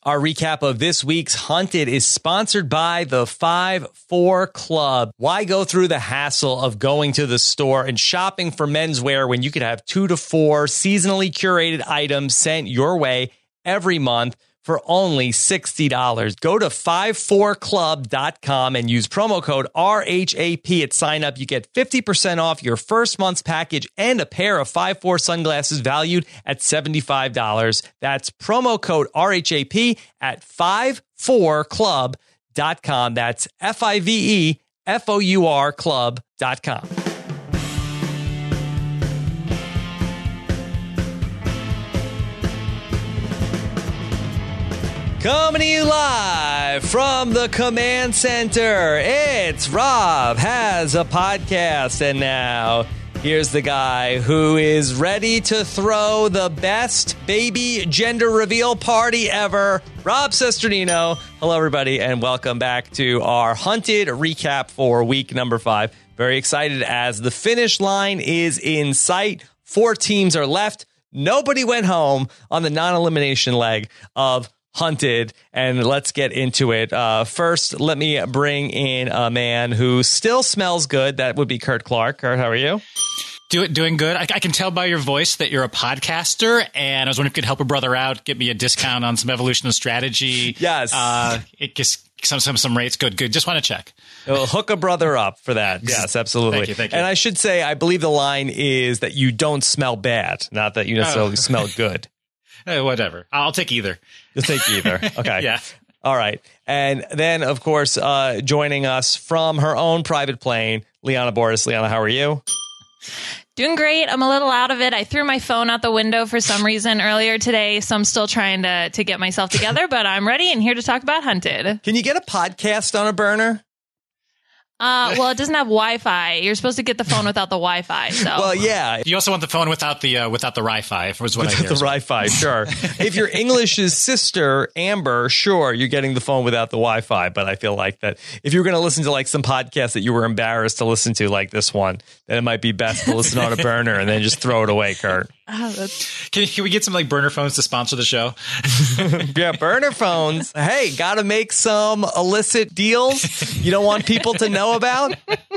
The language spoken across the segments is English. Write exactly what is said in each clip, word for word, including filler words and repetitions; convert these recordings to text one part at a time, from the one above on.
Our recap of this week's Hunted is sponsored by the five four Club. Why go through the hassle of going to the store and shopping for menswear when you could have two to four seasonally curated items sent your way every month for only sixty dollars? Go to five four club dot com and use promo code R H A P at sign up. You get fifty percent off your first month's package and a pair of five four sunglasses valued at seventy-five dollars. That's promo code R H A P at five four club dot com. That's F I V E F O U R club dot com. Coming to you live from the command center, it's Rob Has a Podcast. And now, here's the guy who is ready to throw the best baby gender reveal party ever, Rob Cesternino. Hello, everybody, and welcome back to our Hunted recap for week number five. Very excited as the finish line is in sight. Four teams are left. Nobody went home on the non-elimination leg of Hunted, and let's get into it. Uh, first, let me bring in a man who still smells good. That would be Kurt Clark. Kurt, how are you? Do it, doing good. I, I can tell by your voice that you're a podcaster, and I was wondering if you could help a brother out, get me a discount on some Evolution of Strategy. Yes. Uh, it gets some, some, some rates. Good, good. Just want to check. We'll hook a brother up for that. Yes, absolutely. Thank you, thank you. And I should say, I believe the line is that you don't smell bad, not that you necessarily Oh. smell good. Eh, whatever. I'll take either. You'll take either. Okay. Yeah. All right. And then, of course, uh, joining us from her own private plane, Liana Boris. Liana, how are you? Doing great. I'm a little out of it. I threw my phone out the window for some reason earlier today, so I'm still trying to, to get myself together, but I'm ready and here to talk about Hunted. Can you get a podcast on a burner? Uh, well, it doesn't have Wi-Fi. You're supposed to get the phone without the Wi-Fi. So, Well, yeah. You also want the phone without the uh, without the Wi-Fi, was what I hear. The Wi-Fi, sure. If you're English's sister, Amber, sure, you're getting the phone without the Wi-Fi. But I feel like that if you're going to listen to like some podcast that you were embarrassed to listen to, like this one, then it might be best to listen on a burner and then just throw it away, Kurt. oh, that's, Can, can we get some like burner phones to sponsor the show? Yeah, burner phones. Hey, got to make some illicit deals you don't want people to know about?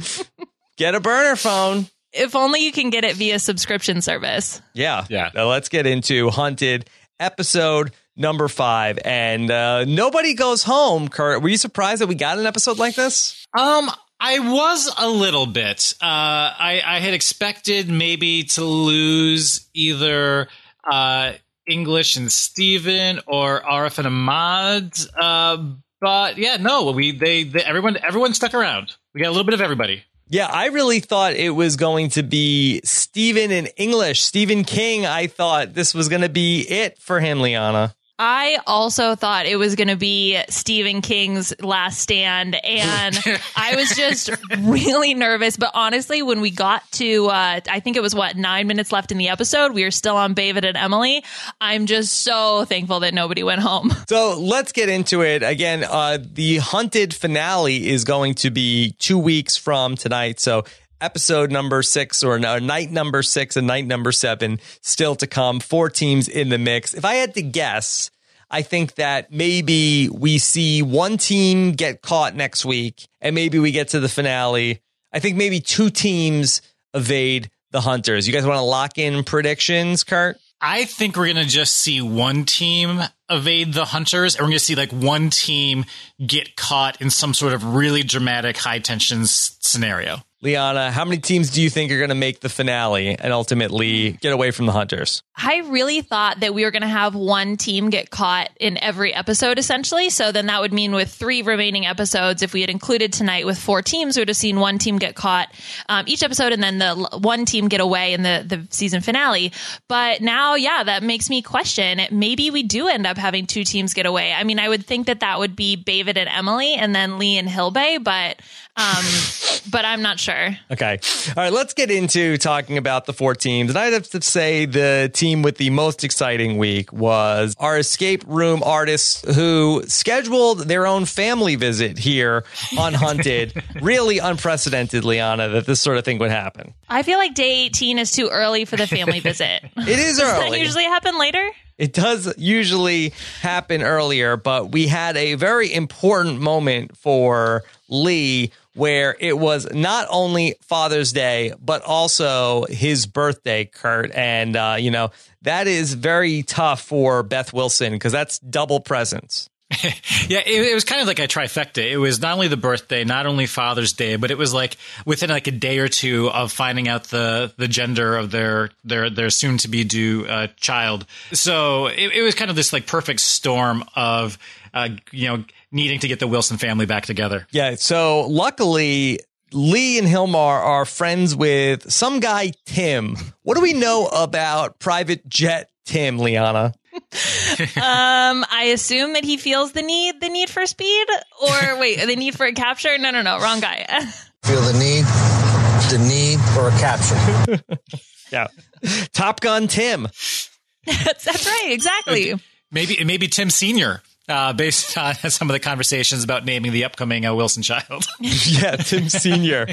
Get a burner phone. if only you can get it via subscription service. Yeah. Yeah. Now let's get into Hunted episode number five. And uh, nobody goes home, Kurt. Were you surprised that we got an episode like this? Um, I was a little bit. Uh, I, I had expected maybe to lose either uh, English and Steven or Arif and Ahmad. Uh, but yeah, no, we they, they everyone everyone stuck around. We got a little bit of everybody. Yeah, I really thought it was going to be Steven in English. Stephen King, I thought this was going to be it for him, Liana. I also thought it was going to be Stephen King's Last Stand, and I was just really nervous. But honestly, when we got to, uh, I think it was, what, nine minutes left in the episode, we were still on David and Emily. I'm just so thankful that nobody went home. So let's get into it. Again, uh, the Hunted finale is going to be two weeks from tonight. So episode number six or no, night number six and night number seven still to come. Four teams in the mix. If I had to guess, I think that maybe we see one team get caught next week and maybe we get to the finale. I think maybe two teams evade the Hunters. You guys want to lock in predictions, Kurt? I think we're going to just see one team evade the Hunters, and we're going to see like one team get caught in some sort of really dramatic high tension s- scenario. Liana, how many teams do you think are going to make the finale and ultimately get away from the Hunters? I really thought that we were going to have one team get caught in every episode, essentially. So then that would mean with three remaining episodes, if we had included tonight with four teams, we would have seen one team get caught um, each episode and then the l- one team get away in the, the season finale. But now, yeah, that makes me question. Maybe we do end up having two teams get away. I mean, I would think that that would be David and Emily and then Lee and Hilbay, but um, but I'm not sure. Okay. All right. Let's get into talking about the four teams. And I'd have to say the team with the most exciting week was our escape room artists who scheduled their own family visit here on Hunted. Really unprecedented, Liana, that this sort of thing would happen. I feel like day eighteen is too early for the family visit. It is Does that early. usually happen later? It does usually happen earlier, but we had a very important moment for Lee where it was not only Father's Day, but also his birthday, Kurt. And, uh, you know, that is very tough for Beth Wilson because that's double presents. Yeah, it, it was kind of like a trifecta. It was not only the birthday, not only Father's Day, but it was like within like a day or two of finding out the, the gender of their their their soon to be due uh, child. So it, it was kind of this like perfect storm of uh, you know needing to get the Wilson family back together. Yeah. So luckily, Lee and Hilmar are friends with some guy, Tim. What do we know about Private Jet Tim, Liana? um, I assume that he feels the need, the need for speed, or wait, the need for a capture. No, no, no, wrong guy. Feel the need, the need for a capture. Yeah, Top Gun Tim. that's, that's right, exactly. Maybe maybe Tim Senior. Uh, based on some of the conversations about naming the upcoming uh, Wilson child. Yeah, Tim Senior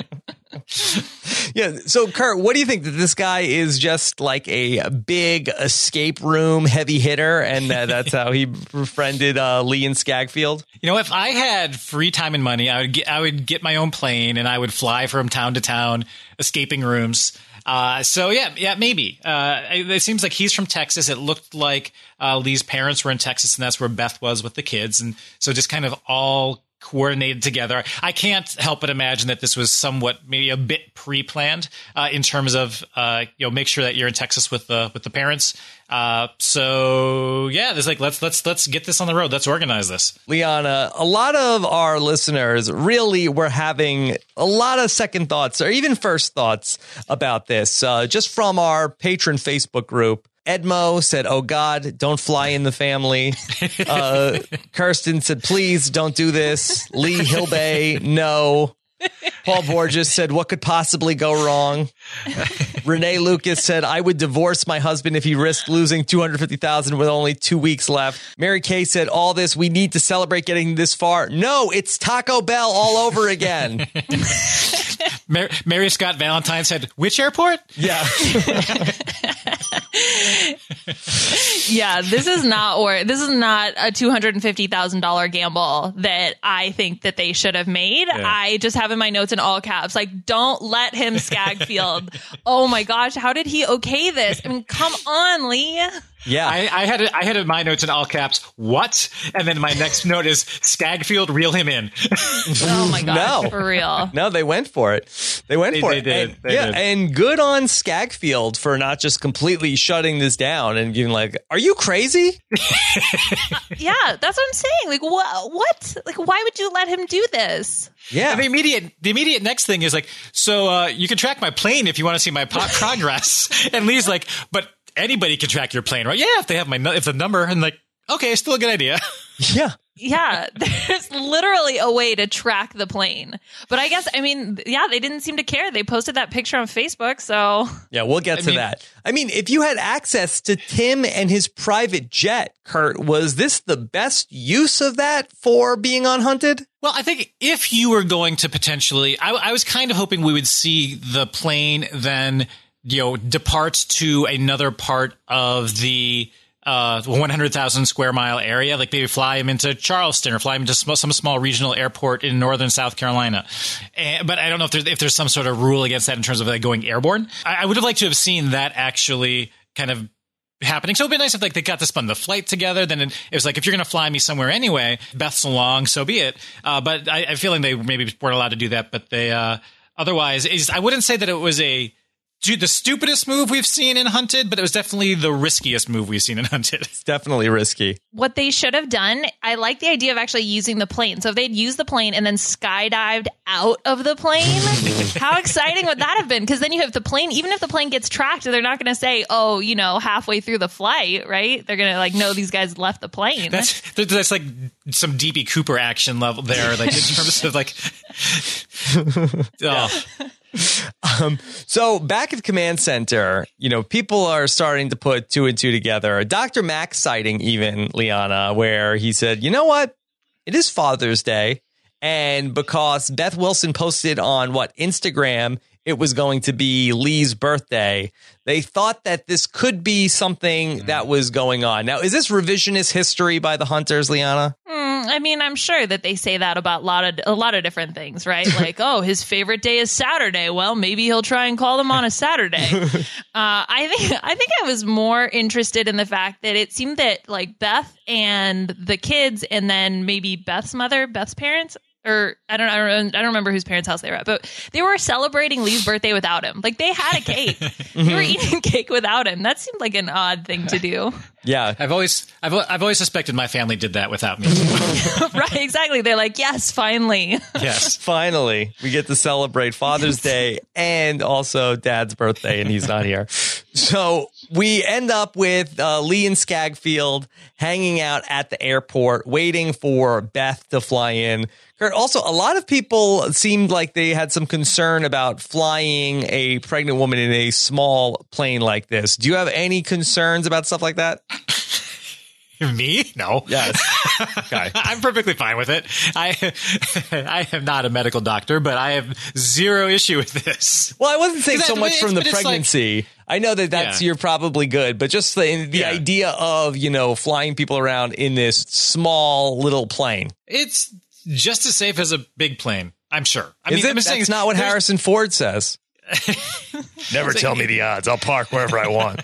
Yeah. So, Kurt, what do you think that this guy is just like a big escape room heavy hitter, and uh, that's how he befriended uh, Lee and Skagfield? You know, if I had free time and money, I would get I would get my own plane and I would fly from town to town, escaping rooms. Uh, so yeah, yeah, maybe. Uh, it seems like he's from Texas. It looked like uh, Lee's parents were in Texas, and that's where Beth was with the kids, and so just kind of all coordinated together. I can't help but imagine that this was somewhat maybe a bit pre-planned uh, in terms of uh, you know make sure that you're in Texas with the with the parents. Uh, so yeah, there's like let's let's let's get this on the road. Let's organize this. Liana, a lot of our listeners really were having a lot of second thoughts or even first thoughts about this. Uh, just from our patron Facebook group. Edmo said, "Oh God, don't fly in the family." Uh, Kirsten said, "Please don't do this." Lee Hilbay, no. Paul Borges said, "What could possibly go wrong?" Renee Lucas said, "I would divorce my husband if he risked losing two hundred fifty thousand dollars with only two weeks left." Mary Kay said, "All this, we need to celebrate getting this far." No, it's Taco Bell all over again. Mary, Mary Scott Valentine said, "Which airport?" Yeah. Yeah, this is not or this is not a two hundred fifty thousand dollars gamble that I think that they should have made. Yeah. I just have in my notes in all caps, like, don't let him Skagfield. Oh my gosh, how did he okay this? I mean, come on, Lee. Yeah, I, I had it, I had in my notes in all caps. What? And then my next note is Skagfield, reel him in. Oh my gosh, no. For real. No, they went for it. They went they, for they it. Did. And, they yeah, did. and good on Skagfield for not just completely shutting this down and being like, "Are you crazy?" Yeah, that's what I'm saying. Like, what? What? Like, why would you let him do this? Yeah. And the immediate, the immediate next thing is like, so uh, you can track my plane if you want to see my po- progress. And Lee's like, but anybody can track your plane, right? Yeah, if they have my if the number, and like, okay, still a good idea. Yeah. Yeah, there's literally a way to track the plane. But I guess, I mean, yeah, they didn't seem to care. They posted that picture on Facebook, so. Yeah, we'll get I to mean, that. I mean, if you had access to Tim and his private jet, Kurt, was this the best use of that for being on Hunted? Well, I think if you were going to potentially, I, I was kind of hoping we would see the plane then, you know, depart to another part of the uh, one hundred thousand square mile area, like maybe fly him into Charleston or fly him to some, some small regional airport in northern South Carolina. And, but I don't know if there's, if there's some sort of rule against that in terms of like going airborne. I, I would have liked to have seen that actually kind of happening. So it'd be nice if like they got to spend the flight together. Then it was like, if you're going to fly me somewhere anyway, Beth's along, so be it. Uh, but I, I feel like they maybe weren't allowed to do that. But they uh, otherwise, it's, I wouldn't say that it was a the stupidest move we've seen in Hunted, but it was definitely the riskiest move we've seen in Hunted. It's definitely risky. What they should have done, I like the idea of actually using the plane. So if they'd used the plane and then skydived out of the plane, how exciting would that have been? Because then you have the plane, even if the plane gets tracked, they're not going to say, oh, you know, halfway through the flight, right? They're going to like, no, these guys left the plane. That's, that's like some D B Cooper action level there, like in terms of like, oh. Um, so back at Command Center, you know, people are starting to put two and two together. Doctor Max sighting even, Liana, where he said, you know what? It is Father's Day. And because Beth Wilson posted on what Instagram it was going to be Lee's birthday, they thought that this could be something that was going on. Now, is this revisionist history by the Hunters, Liana? Mm, I mean, I'm sure that they say that about a lot of a lot of different things, right? Like, oh, his favorite day is Saturday. Well, maybe he'll try and call them on a Saturday. uh, I think I think I was more interested in the fact that it seemed that like Beth and the kids, and then maybe Beth's mother, Beth's parents. Or I don't, I don't, I don't remember whose parents' house they were at, but they were celebrating Lee's birthday without him. Like they had a cake, they were eating cake without him. That seemed like an odd thing to do. Yeah, I've always, I've, I've always suspected my family did that without me. Right? Exactly. They're like, yes, finally, Yes, finally, we get to celebrate Father's Day and also Dad's birthday, and he's not here. So we end up with uh, Lee and Skagfield hanging out at the airport, waiting for Beth to fly in. Kurt, also, a lot of people seemed like they had some concern about flying a pregnant woman in a small plane like this. Do you have any concerns about stuff like that? Me? No. Yes. Okay. I'm perfectly fine with it. I I am not a medical doctor, but I have zero issue with this. Well, I wasn't saying so That- much from the but it's like- pregnancy. I know that that's Yeah. you're probably good, but just the, the Yeah. idea of, you know, flying people around in this small little plane. It's just as safe as a big plane, I'm sure. I Is mean, it? I'm just saying That's not what there's- Harrison Ford says. Never tell me the odds. I'll park wherever I want.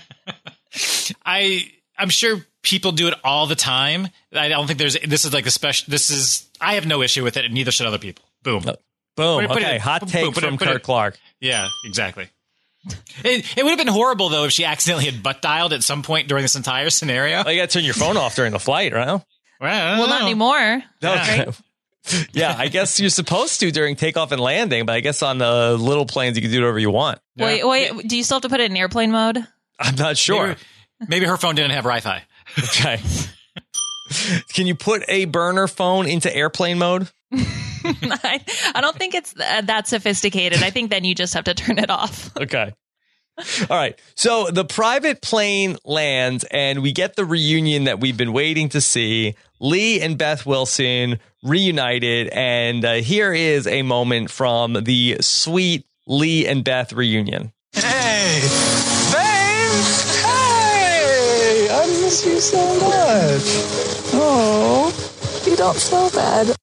I I'm sure people do it all the time. I don't think there's this is like a special. This is I have no issue with it, and neither should other people. Boom. Boom. Put it- put Okay. it- Hot boom, take put it- from put it- Kurt Clark. Yeah, exactly. It, it would have been horrible though if she accidentally had butt dialed at some point during this entire scenario. Well, you got to turn your phone off during the flight, right? Well, I don't well, not know. anymore. Okay. Yeah, I guess you're supposed to during takeoff and landing, but I guess on the little planes you can do whatever you want. Yeah. Wait, wait. Do you still have to put it in airplane mode? I'm not sure. Maybe, maybe her phone didn't have Wi-Fi. Okay. Can you put a burner phone into airplane mode? I, I don't think it's th- that sophisticated. I think then you just have to turn it off. Okay. All right. So the private plane lands and we get the reunion that we've been waiting to see. Lee and Beth Wilson reunited. And uh, here is a moment from the sweet Lee and Beth reunion. Hey, babe. Hey, I miss you so much. Oh, you don't smell bad.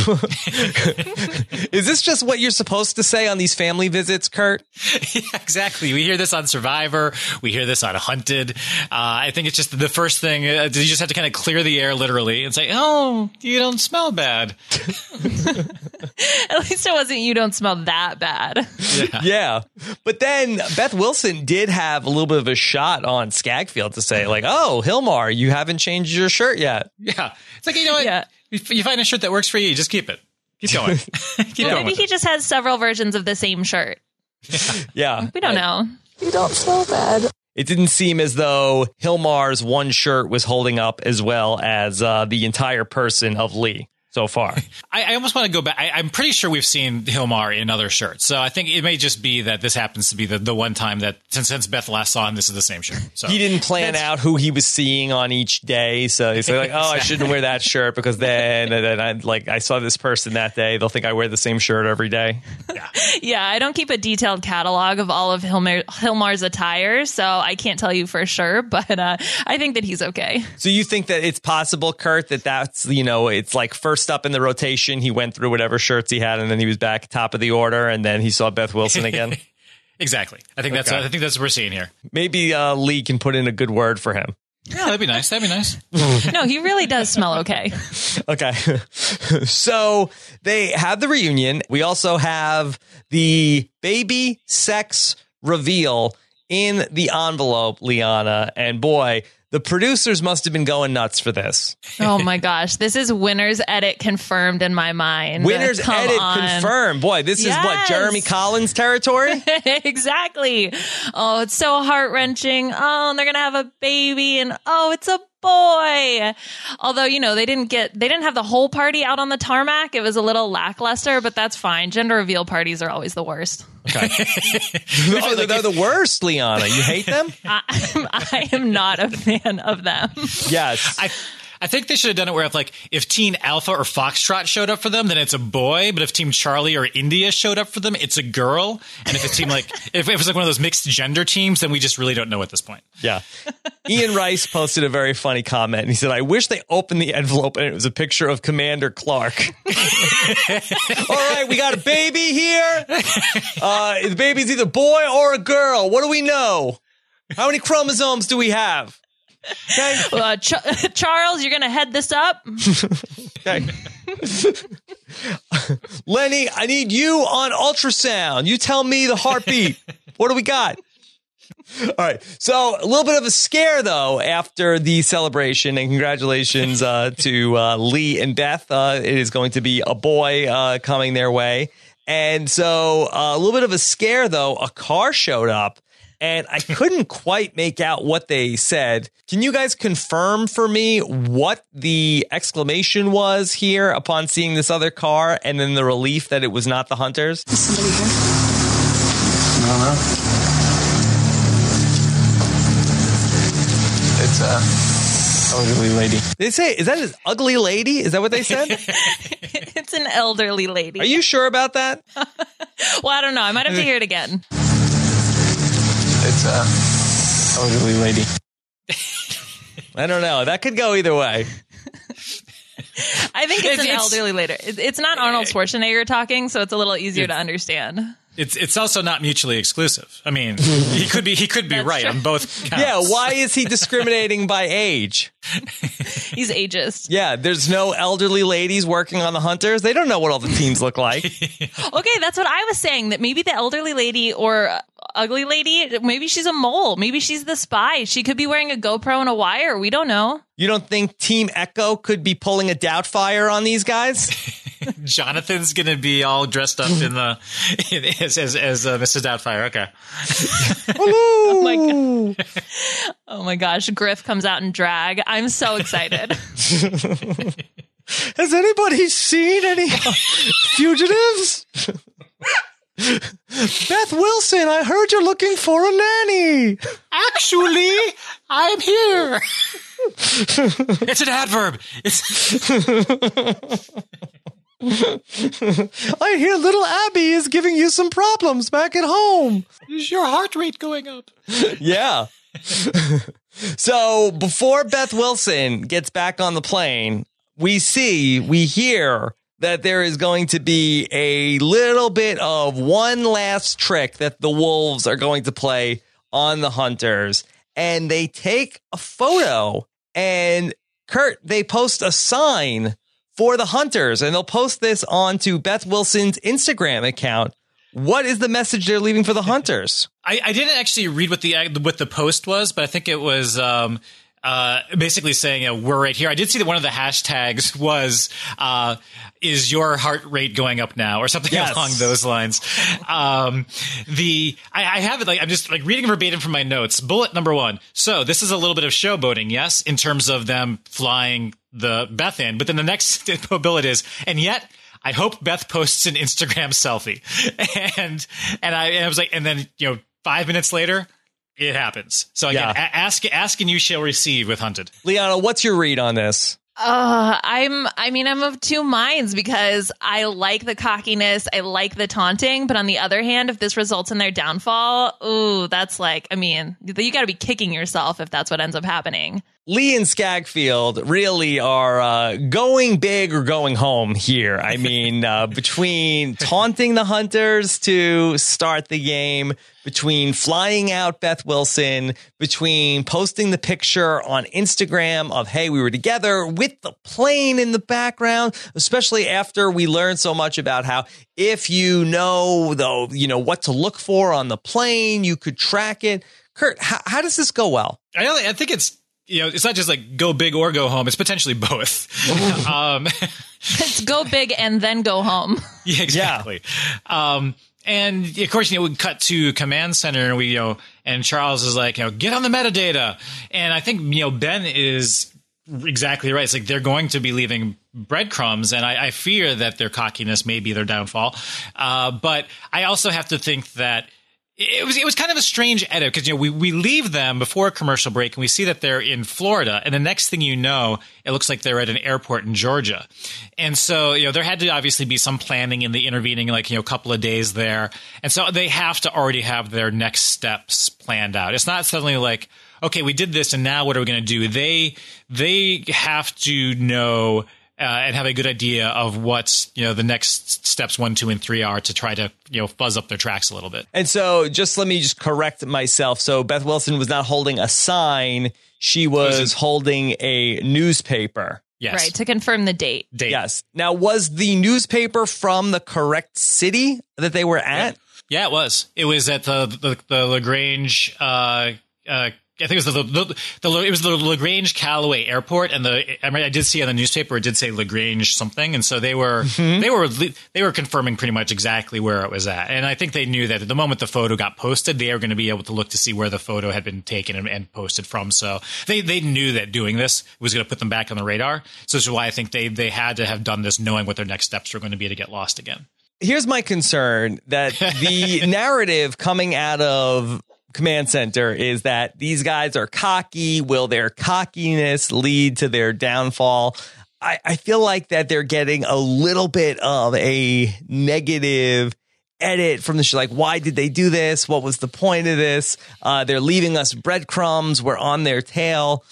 Is this just what you're supposed to say on these family visits, Kurt? Yeah, exactly. We hear this on Survivor. We hear this on Hunted. Uh, I think it's just the first thing. Uh, you just have to kind of clear the air literally and say, oh, you don't smell bad. At least it wasn't you don't smell that bad. Yeah. Yeah. But then Beth Wilson did have a little bit of a shot on Skagfield to say, like, oh, Hilmar, you haven't changed your shirt yet. Yeah. It's like, you know what? Yeah. If you find a shirt that works for you, just keep it. Keep going. keep Well, going. maybe with he it. just has several versions of the same shirt. Yeah. We don't know. You don't smell bad. It didn't seem as though Hilmar's one shirt was holding up as well as uh, the entire person of Lee so far. I, I almost want to go back. I, I'm pretty sure we've seen Hilmar in other shirts. So I think it may just be that this happens to be the, the one time that since, since Beth last saw him, this is the same shirt. So He didn't plan out who he was seeing on each day. So he's like, oh, I shouldn't wear that shirt because then, and then I, like, I saw this person that day. They'll think I wear the same shirt every day. Yeah, I don't keep a detailed catalog of all of Hilmar, Hilmar's attire, so I can't tell you for sure, but uh, I think that he's okay. So you think that it's possible, Kurt, that that's, you know, it's like first up in the rotation, he went through whatever shirts he had and then he was back top of the order and then he saw Beth Wilson again? Exactly. I think that's Okay. I think that's what we're seeing here. Maybe uh, Lee can put in a good word for him. Yeah, that'd be nice. That'd be nice. No, he really does smell okay. Okay. So they have the reunion. We also have the baby sex reveal in the envelope, Liana. And boy, the producers must have been going nuts for this. Oh my gosh, this is winner's edit confirmed in my mind. Winner's Come edit on. confirmed. Boy, this is what, Yes. Jeremy Collins territory? Exactly. Oh, it's so heart wrenching. Oh, and they're gonna have a baby, and oh, it's a boy. Although, you know, they didn't get they didn't have the whole party out on the tarmac. It was a little lackluster, but that's fine. Gender reveal parties are always the worst. Okay. Oh, they're, they're the worst, Liana. You hate them? I, I am not a fan of them. Yes. I I think they should have done it where if like if Team Alpha or Foxtrot showed up for them, then it's a boy. But if Team Charlie or India showed up for them, it's a girl. And if it's team like if it was like one of those mixed gender teams, then we just really don't know at this point. Yeah. Ian Rice posted a very funny comment. He said, I wish they opened the envelope and it was a picture of Commander Clark. All right, we got a baby here. Uh, the baby's either boy or a girl. What do we know? How many chromosomes do we have? Okay. Uh, Ch- Charles, you're going to head this up? Okay. Lenny, I need you on ultrasound. You tell me the heartbeat. What do we got? All right. So a little bit of a scare, though, after the celebration. And congratulations uh, to uh, Lee and Beth. Uh, it is going to be a boy uh, coming their way. And so uh, a little bit of a scare, though. A car showed up. And I couldn't quite make out what they said. Can you guys confirm for me what the exclamation was here upon seeing this other car and then the relief that it was not the Hunters? Is somebody here? No, no. It's a elderly lady. Did they say, is that an ugly lady? Is that what they said? It's an elderly lady. Are you sure about that? Well, I don't know. I might have to hear it again. It's a elderly lady. I don't know. That could go either way. I think it's, It's- an it's- elderly lady. It's, it's not Arnold Schwarzenegger talking, so it's a little easier to understand. It's it's also not mutually exclusive. I mean, he could be he could be That's right true. on both counts. Yeah, why is he discriminating by age? He's ageist. Yeah, there's no elderly ladies working on the Hunters. They don't know what all the teams look like. Okay, that's what I was saying, that maybe the elderly lady or uh, ugly lady, maybe she's a mole. Maybe she's the spy. She could be wearing a GoPro and a wire. We don't know. You don't think Team Echo could be pulling a Doubtfire on these guys? Jonathan's gonna be all dressed up in the in, as as, as uh, Missus Doubtfire. Okay. Oh my god. Oh my gosh, Griff comes out in drag. I'm so excited. Has anybody seen any fugitives? Beth Wilson, I heard you're looking for a nanny. Actually, I'm here. It's an adverb. It's I hear little Abby is giving you some problems back at home. is your heart rate going up? Yeah. So before Beth Wilson gets back on the plane, we see, we hear that there is going to be a little bit of one last trick that the Wolves are going to play on the Hunters. And they take a photo and, Kurt, they post a sign for the Hunters, and they'll post this onto Beth Wilson's Instagram account. What is the message they're leaving for the Hunters? I, I didn't actually read what the what the post was, but I think it was um, uh, basically saying, you know, we're right here. I did see that one of the hashtags was, uh, is your heart rate going up now, or something Yes. along those lines. Um, the I, I have it like I'm just like reading verbatim from my notes. Bullet number one. So this is a little bit of showboating, yes, in terms of them flying the Beth in. But then the next bullet is, and yet I hope Beth posts an Instagram selfie. And and I, and I was like, and then, you know, five minutes later, it happens. So again, Yeah. a- ask ask and you shall receive with Hunted. Liana, what's your read on this? Uh, I'm, I mean, I'm of two minds, because I like the cockiness. I like the taunting. But on the other hand, if this results in their downfall, ooh, that's like, I mean, you got to be kicking yourself if that's what ends up happening. Lee and Skagfield really are uh, going big or going home here. I mean, uh, between taunting the Hunters to start the game, between flying out Beth Wilson, between posting the picture on Instagram of, hey, we were together, with the plane in the background, especially after we learned so much about how if you know, though, you know, what to look for on the plane, you could track it. Kurt, how, how does this go well? I, only- I think it's, you know, it's not just like go big or go home. It's potentially both. um, It's go big and then go home. yeah, exactly. Um, and of course, you know, we cut to command center and we, you know, and Charles is like, you know, get on the metadata. And I think, you know, Ben is exactly right. It's like they're going to be leaving breadcrumbs, and I, I fear that their cockiness may be their downfall. Uh, but I also have to think that It was it was kind of a strange edit because, you know, we, we leave them before a commercial break and we see that they're in Florida. And the next thing you know, it looks like they're at an airport in Georgia. And so, you know, there had to obviously be some planning in the intervening, like, you know, couple of days there. And so they have to already have their next steps planned out. It's not suddenly like, okay, we did this and now what are we going to do? They they have to know Uh, and have a good idea of what, you know, the next steps one, two, and three are to try to, you know, fuzz up their tracks a little bit. And so just let me just correct myself. So Beth Wilson was not holding a sign. She was, was holding a newspaper. Yes. Right, to confirm the date. date. Yes. Now, was the newspaper from the correct city that they were at? Yeah, yeah it was. It was at the the, the LaGrange uh, uh I think it was the, the, the it was the LaGrange Callaway Airport, and the I, mean, I did see on the newspaper it did say LaGrange something, and so they were mm-hmm. they were they were confirming pretty much exactly where it was at, and I think they knew that at the moment the photo got posted, they were going to be able to look to see where the photo had been taken and, and posted from. So they they knew that doing this was going to put them back on the radar. So this is why I think they they had to have done this, knowing what their next steps were going to be to get lost again. Here's my concern: that the narrative coming out of Command Center is that these guys are cocky. Will their cockiness lead to their downfall? I, I feel like that they're getting a little bit of a negative edit from the show. Like, why did they do this? What was the point of this? Uh, they're leaving us breadcrumbs. We're on their tail.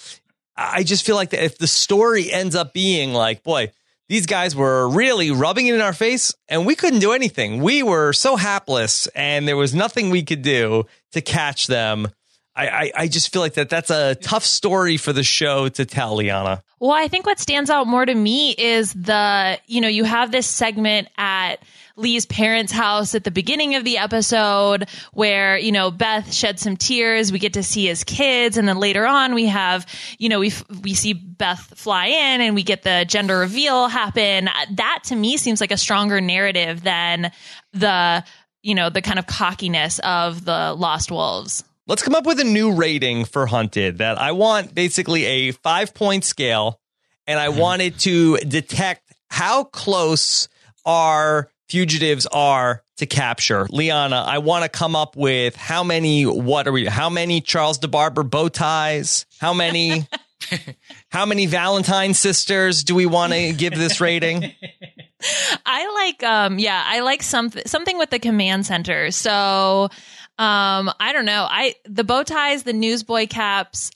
I just feel like that if the story ends up being like, boy, these guys were really rubbing it in our face and we couldn't do anything. We were so hapless and there was nothing we could do to catch them. I, I, I just feel like that that's a tough story for the show to tell, Liana. Well, I think what stands out more to me is the, you know, you have this segment at Lee's parents' house at the beginning of the episode where, you know, Beth shed some tears. We get to see his kids. And then later on we have, you know, we we see Beth fly in and we get the gender reveal happen. That to me seems like a stronger narrative than the, you know, the kind of cockiness of the Lost Wolves. Let's come up with a new rating for Hunted that I want basically a five point scale. And I wanted to detect how close our fugitives are to capture. Liana, I want to come up with how many, what are we, how many Charles DeBarber bow ties? How many, how many Valentine sisters do we want to give this rating? I like, um, yeah, I like something, something with the Command Center. So, um, I don't know. I, the bow ties, the newsboy caps,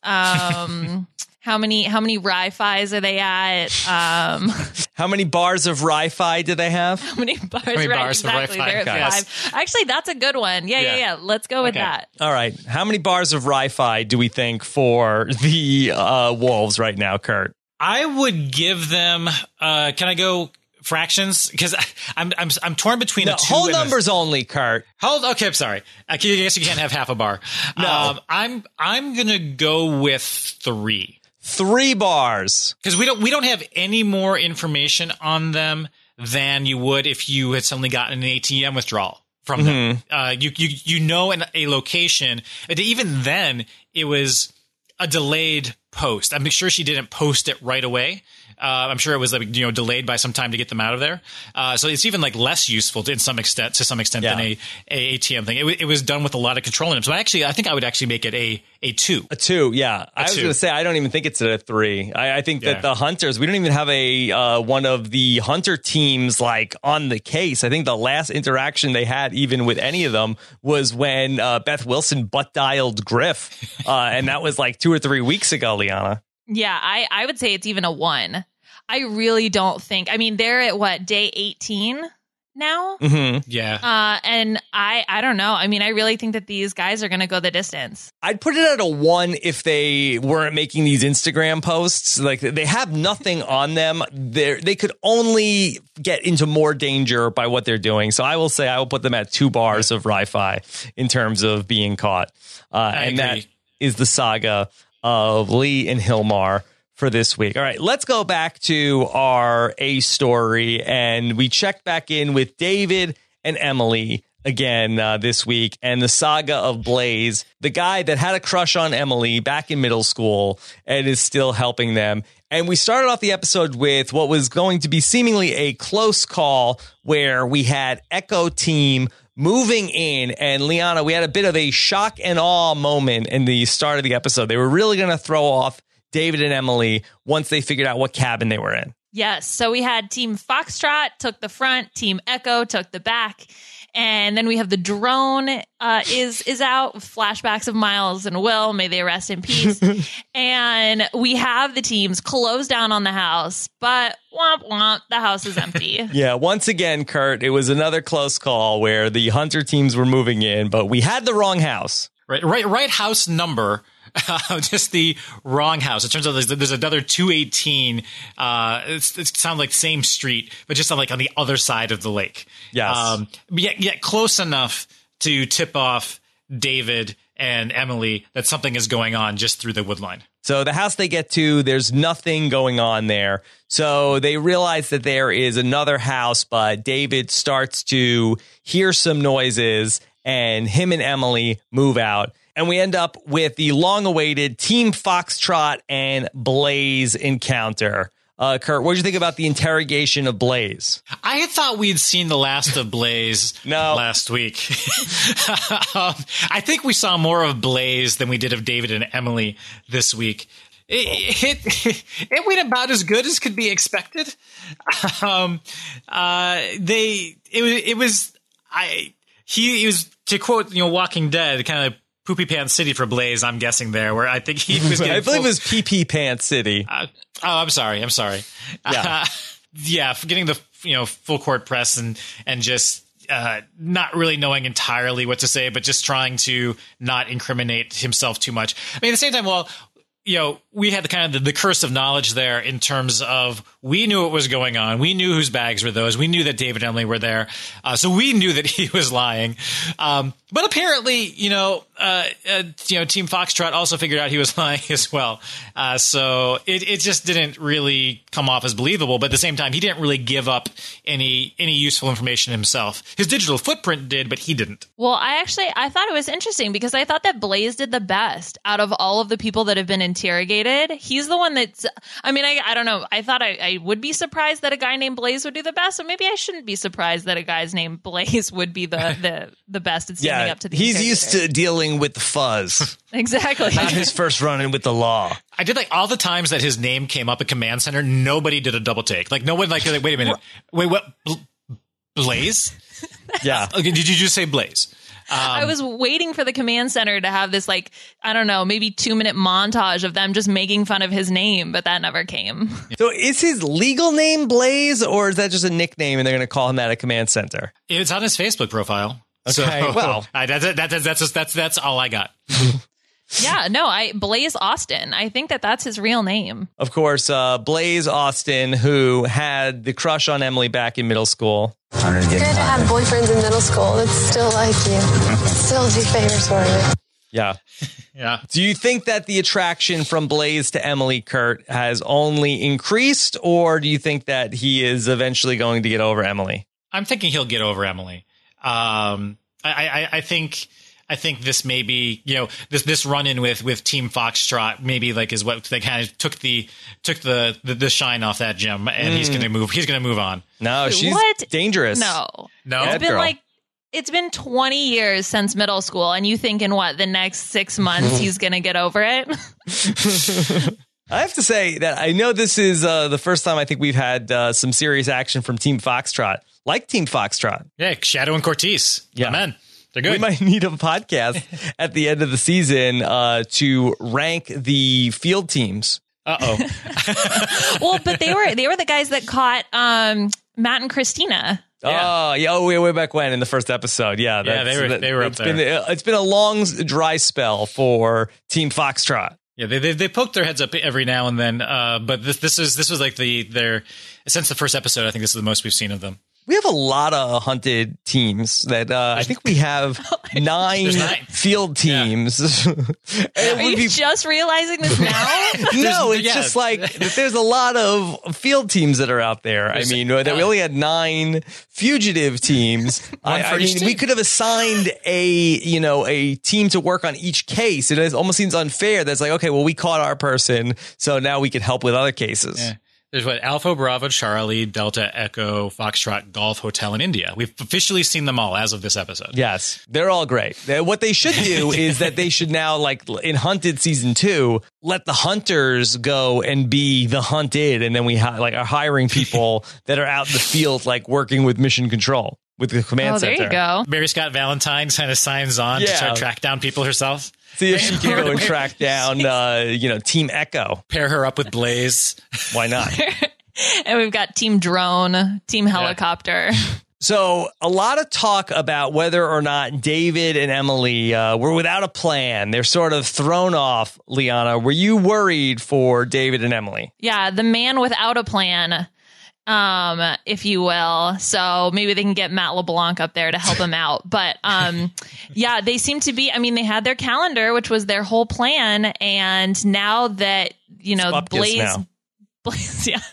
um, How many how many Ri-Fis are they at? Um, how many bars of Ri-Fi do they have? How many bars? How many right, bars exactly. of Ri-Fi? They're at five. Actually, that's a good one. Yeah, yeah, Yeah. yeah. Let's go with Okay. that. All right. How many bars of Ri-Fi do we think for the uh, Wolves right now, Kurt? I would give them. Uh, can I go fractions? Because I'm I'm I'm torn between No, a two whole and a- numbers only, Kurt. Hold. Okay, I'm sorry. I guess you can't have half a bar. No. Um, I'm I'm gonna go with three. Three bars. Because we don't we don't have any more information on them than you would if you had suddenly gotten an A T M withdrawal from them. Uh, you you you know an, a location. And even then, it was a delayed post. I'm sure she didn't post it right away. Uh, I'm sure it was like, you know, delayed by some time to get them out of there. Uh, so it's even like less useful to, in some extent, to some extent Yeah. than a, a ATM thing. It, w- it was done with a lot of control in it. So I actually, I think I would actually make it a a two. A two, yeah. I was two. going to say, I don't even think it's a three. I, I think Yeah. that the Hunters, we don't even have a uh, one of the Hunter teams like on the case. I think the last interaction they had, even with any of them, was when uh, Beth Wilson butt dialed Griff. Uh, and that was like two or three weeks ago, Liana. Yeah, I, I would say it's even a one. I really don't think. I mean, they're at what, day eighteen now? Mm-hmm. Yeah. Uh, and I, I don't know. I mean, I really think that these guys are going to go the distance. I'd put it at a one if they weren't making these Instagram posts. Like, they have nothing on them. They they could only get into more danger by what they're doing. So I will say I will put them at two bars of Ri-Fi in terms of being caught. Uh, and agree. that is the saga of Lee and Hilmar for this week. All right, let's go back to our A story. And we checked back in with David and Emily again uh, this week, and the saga of Blaze, the guy that had a crush on Emily back in middle school and is still helping them. And we started off the episode with what was going to be seemingly a close call where we had Echo Team moving in. And Liana, we had a bit of a shock and awe moment in the start of the episode. They were really going to throw off David and Emily once they figured out what cabin they were in. Yes. So we had Team Foxtrot took the front, Team Echo took the back. And then we have the drone uh, is is out with flashbacks of Miles and Will. May they rest in peace. And we have the teams close down on the house, but womp womp, the house is empty. Yeah, once again, Kurt, it was another close call where the Hunter teams were moving in, but we had the wrong house. Right, right, right house number. Uh, just the wrong house. It turns out there's, there's another two eighteen. Uh, it's, it sounds like same street, but just on, like on the other side of the lake. Yes. Um, yet, yet close enough to tip off David and Emily that something is going on just through the wood line. So the house they get to, there's nothing going on there. So they realize that there is another house, but David starts to hear some noises and him and Emily move out. And we end up with the long-awaited Team Foxtrot and Blaze encounter. Uh, Kurt, what did you think about the interrogation of Blaze? I had thought we'd seen the last of Blaze no. last week. um, I think we saw more of Blaze than we did of David and Emily this week. It, it, it went about as good as could be expected. Um, uh, they, it was, it was, I, he, he was, to quote, you know, Walking Dead, kind of Poopy Pants City for Blaze, I'm guessing there, where I think he was getting I believe full, it was Pee Pee Pants City. Uh, oh, I'm sorry. I'm sorry. Yeah. Uh, yeah. For getting the, you know, full court press and, and just, uh, not really knowing entirely what to say, but just trying to not incriminate himself too much. I mean, at the same time, well, you know, we had the kind of the, the curse of knowledge there in terms of we knew what was going on. We knew whose bags were those. We knew that David and Emily were there. Uh, so we knew that he was lying. Um, but apparently, you know, uh, uh, you know, Team Foxtrot also figured out he was lying as well. Uh, so it, it just didn't really come off as believable. But at the same time, he didn't really give up any any useful information himself. His digital footprint did, but he didn't. Well, I actually I thought it was interesting because I thought that Blaze did the best out of all of the people that have been interrogated. He's the one that's, I mean, I, I don't know. I thought I, I would be surprised that a guy named Blaze would do the best. So maybe I shouldn't be surprised that a guy's named Blaze would be the, the, the best at standing yeah, up to the he's used to dealing with the fuzz. Exactly. Not his first run-in with the law. I did like all the times that his name came up at Command Center, nobody did a double take. Like no one like, like wait a minute. Wait, what? Bl- Blaze? Yeah. Okay, did you just say Blaze? Um, I was waiting for the Command Center to have this, like, I don't know, maybe two minute montage of them just making fun of his name, but that never came. So is his legal name Blaze, or is that just a nickname and they're going to call him that at Command Center? It's on his Facebook profile. Okay, so, well. I, that's, that's, that's, that's, that's, that's all I got. Yeah, no, I Blaze Austin. I think that that's his real name. Of course, uh, Blaze Austin, who had the crush on Emily back in middle school. It's good to have boyfriends in middle school that still like you. Still do favors for you. Yeah. Yeah. Do you think that the attraction from Blaze to Emily, Kurt, has only increased, or do you think that he is eventually going to get over Emily? I'm thinking he'll get over Emily. Um, I, I, I think... I think this may be, you know, this this run in with with Team Foxtrot maybe like is what they kind of took the took the, the, the shine off that gem, and mm. he's gonna move. He's gonna move on. No, she's what? dangerous. No, no, it's been girl. like it's been twenty years since middle school, and you think in what the next six months he's gonna get over it? I have to say that I know this is uh, the first time I think we've had uh, some serious action from Team Foxtrot, like Team Foxtrot. Yeah, Shadow and Cortese. Yeah, man. They're good. We might need a podcast at the end of the season uh, to rank the field teams. Uh oh. Well, but they were they were the guys that caught um, Matt and Christina. Yeah. Oh, yeah. Oh, way, way back when in the first episode. Yeah. Yeah, they were, that, they were up it's there. Been, it's been a long, dry spell for Team Foxtrot. Yeah, they, they they poked their heads up every now and then, uh, but this this is this was like the their since the first episode. I think this is the most we've seen of them. We have a lot of hunted teams that uh, I think we have nine, nine. field teams. Are you be, just realizing this now? no, it's yeah. just like that there's a lot of field teams that are out there. There's, I mean, that uh, we only had nine fugitive teams. One I, for I each mean, team. we could have assigned a you know a team to work on each case. It is, almost seems unfair. That's like, okay, well, we caught our person, so now we can help with other cases. Yeah. There's what? Alpha, Bravo, Charlie, Delta, Echo, Foxtrot, Golf, Hotel in India. We've officially seen them all as of this episode. Yes, they're all great. What they should do is that they should now, like in Hunted season two, let the hunters go and be the hunted, and then we hi- like are hiring people that are out in the field, like working with mission control with the command Oh, center. there you go. Mary Scott Valentine kind of signs on Yeah. to try to track down people herself. See if she can go and track down, uh, you know, Team Echo. Pair her up with Blaze. Why not? And we've got Team Drone, Team Helicopter. So a lot of talk about whether or not David and Emily uh, were without a plan. They're sort of thrown off, Liana. Were you worried for David and Emily? Yeah, the man without a plan, um, if you will. So maybe they can get Matt LeBlanc up there to help him out. But um, yeah, they seem to be, I mean, they had their calendar, which was their whole plan. And now that, you know, Spupkis Blaze, now. Blaze, yeah.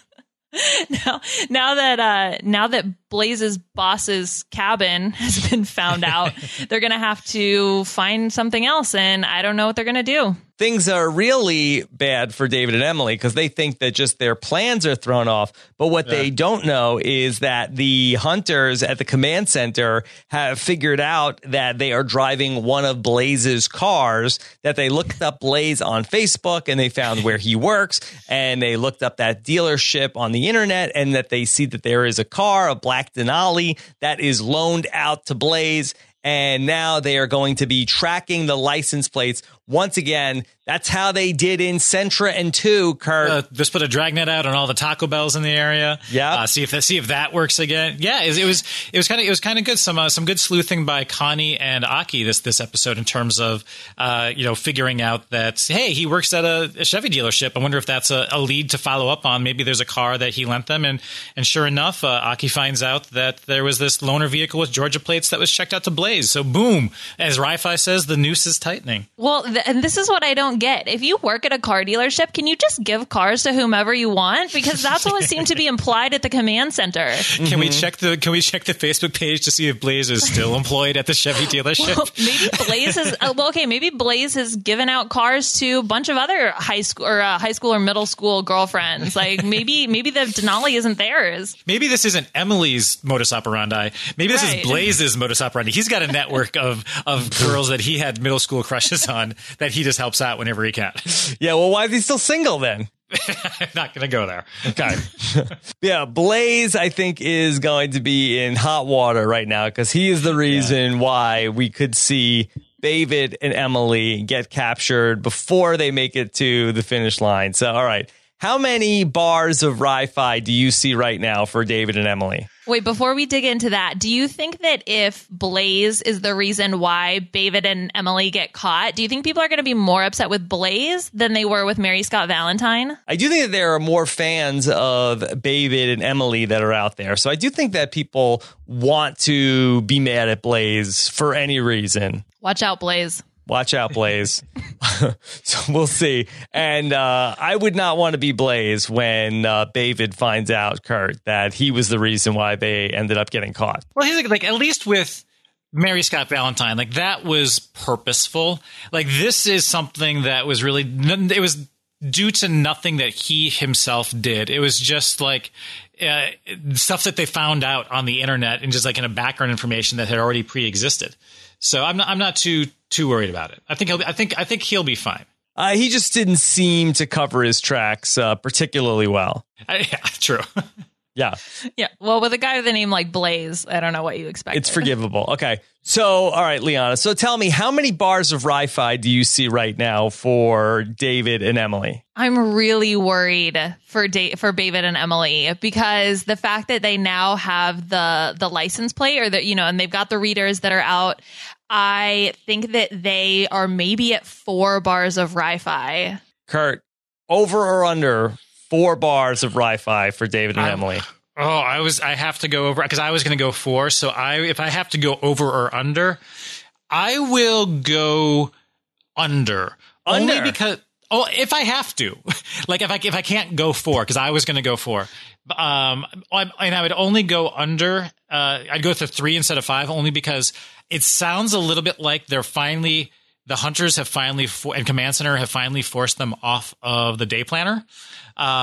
Now, now that uh, now that Blaze's boss's cabin has been found out, they're going to have to find something else. And I don't know what they're going to do. Things are really bad for David and Emily because they think that just their plans are thrown off. But what Yeah. they don't know is that the hunters at the command center have figured out that they are driving one of Blaze's cars, that they looked up Blaze on Facebook and they found where he works, and they looked up that dealership on the internet, and that they see that there is a car, a black Denali, that is loaned out to Blaze. And now they are going to be tracking the license plates once again. That's how they did in Sentra and two, Kurt. Uh, just put a dragnet out on all the Taco Bells in the area. Yeah. Uh, see if that see if that works again. Yeah, it, it was it was kind of it was kind of good. Some uh, some good sleuthing by Connie and Aki this this episode in terms of uh, you know figuring out that hey, he works at a, a Chevy dealership. I wonder if that's a, a lead to follow up on. Maybe there's a car that he lent them, and and sure enough, uh, Aki finds out that there was this loaner vehicle with Georgia plates that was checked out to Blaze. So boom, as Ri-Fi says, the noose is tightening. Well, th- and this is what I don't get. If you work at a car dealership, can you just give cars to whomever you want? Because that's what seemed to be implied at the command center. Can we check the Can we check the Facebook page to see if Blaze is still employed at the Chevy dealership? Well, maybe Blaze has. Uh, well, okay, maybe Blaze has given out cars to a bunch of other high school or uh, high school or middle school girlfriends. Like maybe maybe the Denali isn't theirs. Maybe this isn't Emily's modus operandi. Maybe this Right. is Blaze's modus operandi. He's got a network of of girls that he had middle school crushes on that he just helps out whenever he can. Yeah, well, why is he still single then? I'm not going to go there. Okay. Yeah, Blaze, I think, is going to be in hot water right now because he is the reason why we could see David and Emily get captured before they make it to the finish line. So, all right. How many bars of Ri-Fi do you see right now for David and Emily? Wait, before we dig into that, do you think that if Blaze is the reason why David and Emily get caught, do you think people are going to be more upset with Blaze than they were with Mary Scott Valentine? I do think that there are more fans of David and Emily that are out there. So I do think that people want to be mad at Blaze for any reason. Watch out, Blaze. Watch out, Blaze. So we'll see. And uh, I would not want to be Blaze when uh, David finds out, Kurt, that he was the reason why they ended up getting caught. Well, he's like, like at least with Mary Scott Valentine, like that was purposeful. Like this is something that was really it was due to nothing that he himself did. It was just like uh, stuff that they found out on the internet and just like in a background information that had already pre-existed. So I'm not I'm not too too worried about it. I think he'll be, I think I think he'll be fine. Uh, he just didn't seem to cover his tracks uh, particularly well. I, yeah, true. Yeah, Yeah. Well, with a guy with a name like Blaze, I don't know what you expect. it's forgivable. Okay. So, all right, Liana. So tell me, how many bars of Ri-Fi do you see right now for David and Emily? I'm really worried for da- for David and Emily because the fact that they now have the the license plate or that, you know, and they've got the readers that are out. I think that they are maybe at four bars of Ri-Fi. Kurt, over or under four bars of Ri-Fi for David and I'm- Emily? Oh, I was I have to go over because I was going to go four. So I if I have to go over or under, I will go under. Under? Only because oh, if I have to, like if I if I can't go four because I was going to go four, um, and I would only go under. Uh, I'd go to three instead of five, only because it sounds a little bit like they're finally the hunters have finally for, and Command Center have finally forced them off of the day planner. Um,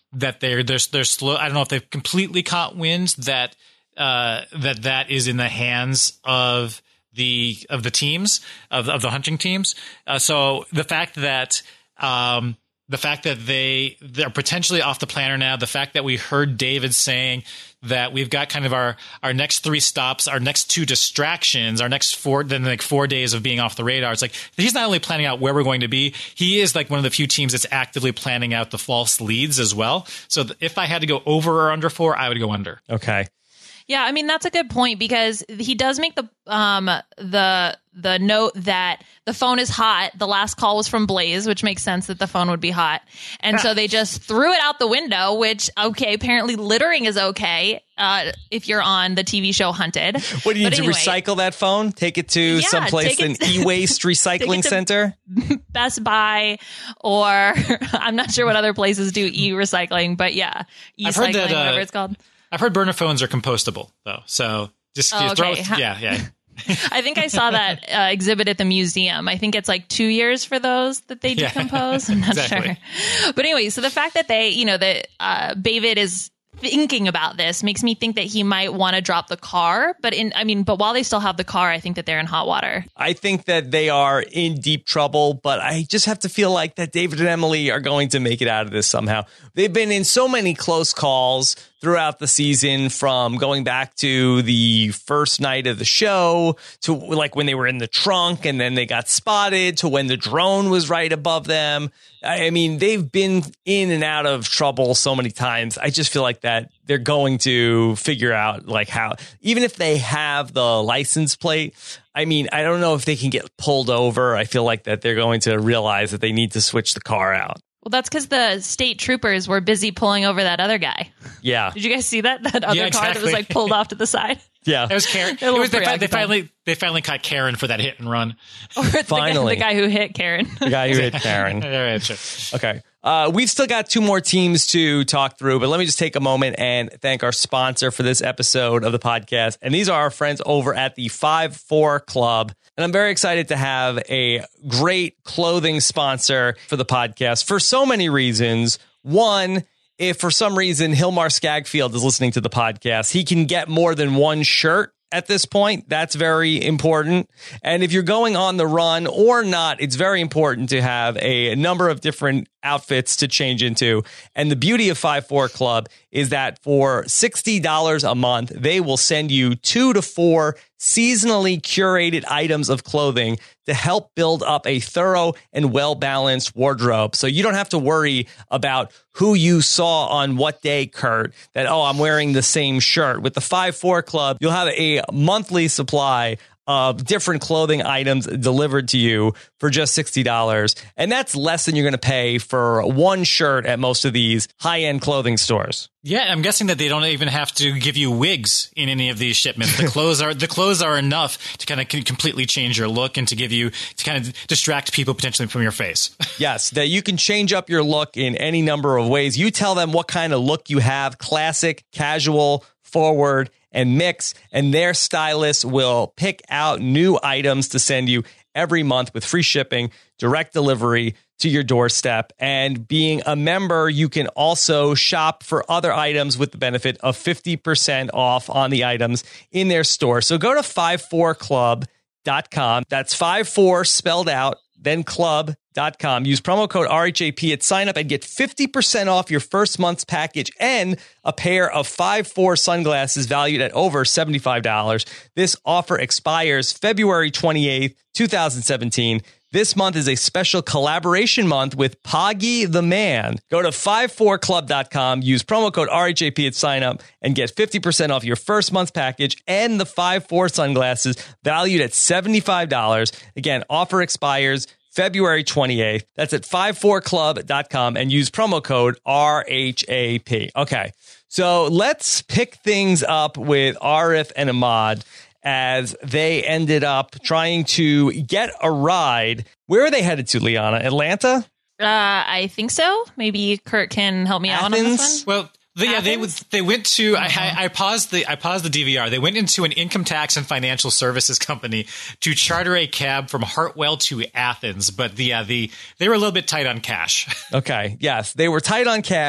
that they're they're they're slow. I don't know if they've completely caught wind that uh, that that is in the hands of the of the teams of of the hunting teams. Uh, so the fact that um, the fact that they they're potentially off the planner now, the fact that we heard David saying that we've got kind of our our next three stops, our next two distractions, our next four then like four days of being off the radar. It's like he's not only planning out where we're going to be, he is like one of the few teams that's actively planning out the false leads as well. So th- if I had to go over or under four, I would go under. Okay. Yeah, I mean, that's a good point because he does make the um the the note that the phone is hot. The last call was from Blaze, which makes sense that the phone would be hot. And so they just threw it out the window, which, okay, apparently littering is okay uh, if you're on the T V show Hunted. What do you but need anyway, to recycle that phone? Take it to Yeah, someplace, take an it- e-waste recycling to- center? Best Buy, or I'm not sure what other places do e-recycling, but yeah, I've heard e-cycling, that, uh, whatever it's called. I've heard burner phones are compostable though, so just Oh, you throw okay. it, yeah, yeah. I think I saw that uh, exhibit at the museum. I think it's like two years for those that they Yeah, decompose. I'm not exactly. sure. But anyway, so the fact that they, you know, that uh, David is thinking about this makes me think that he might want to drop the car. But in, I mean, but while they still have the car, I think that they're in hot water. I think that they are in deep trouble, but I just have to feel like that David and Emily are going to make it out of this somehow. They've been in so many close calls throughout the season, from going back to the first night of the show to like when they were in the trunk and then they got spotted to when the drone was right above them. I mean, they've been in and out of trouble so many times. I just feel like that they're going to figure out like how, even if they have the license plate, I mean, I don't know if they can get pulled over. I feel like that they're going to realize that they need to switch the car out. Well, that's because the state troopers were busy pulling over that other guy. Yeah. Did you guys see that? That other Yeah, car that was exactly. like pulled off to the side? Yeah. It was Karen. They're a It little was, they, fi- they preoccupied. finally they finally caught Karen for that hit and run. Or the guy- Finally. the guy who hit Karen. The guy who hit Karen. All right, sure. Okay. Uh, we've still got two more teams to talk through, but let me just take a moment and thank our sponsor for this episode of the podcast. And these are our friends over at the five four Club. And I'm very excited to have a great clothing sponsor for the podcast for so many reasons. One, if for some reason Hilmar Skagfield is listening to the podcast, he can get more than one shirt at this point. That's very important. And if you're going on the run or not, it's very important to have a number of different outfits to change into. And the beauty of five four Club is that for sixty dollars a month, they will send you two to four seasonally curated items of clothing to help build up a thorough and well-balanced wardrobe. So you don't have to worry about who you saw on what day, Kurt, that, oh, I'm wearing the same shirt. With the five four Club, you'll have a monthly supply of different clothing items delivered to you for just sixty dollars. And that's less than you're going to pay for one shirt at most of these high-end clothing stores. Yeah, I'm guessing that they don't even have to give you wigs in any of these shipments. The clothes are the clothes are enough to kind of completely change your look and to give you to kind of distract people potentially from your face. Yes, that you can change up your look in any number of ways. You tell them what kind of look you have: classic, casual, forward, and mix, and their stylists will pick out new items to send you every month with free shipping, direct delivery to your doorstep. And being a member, you can also shop for other items with the benefit of fifty percent off on the items in their store. So go to five four club dot com. That's five four spelled out, then club dot com. Use promo code R H A P at sign up and get fifty percent off your first month's package and a pair of five four sunglasses valued at over seventy-five dollars. This offer expires February twenty-eighth, twenty seventeen. This month is a special collaboration month with Poggy the Man. Go to five four club dot com, use promo code R H A P at sign up, and get fifty percent off your first month's package and the five four sunglasses valued at seventy-five dollars. Again, offer expires February twenty-eighth. That's at five four club dot com and use promo code R H A P. Okay, so let's pick things up with Arif and Ahmad as they ended up trying to get a ride. Where are they headed to, Liana? Atlanta? Uh, I think so. Maybe Kurt can help me out on Athens? this one. Well, the, yeah, they Athens? they went to. Uh-huh. I, I paused the I paused the D V R. They went into an income tax and financial services company to charter a cab from Hartwell to Athens. But the uh, the they were a little bit tight on cash. Okay, yes. They were tight on cash.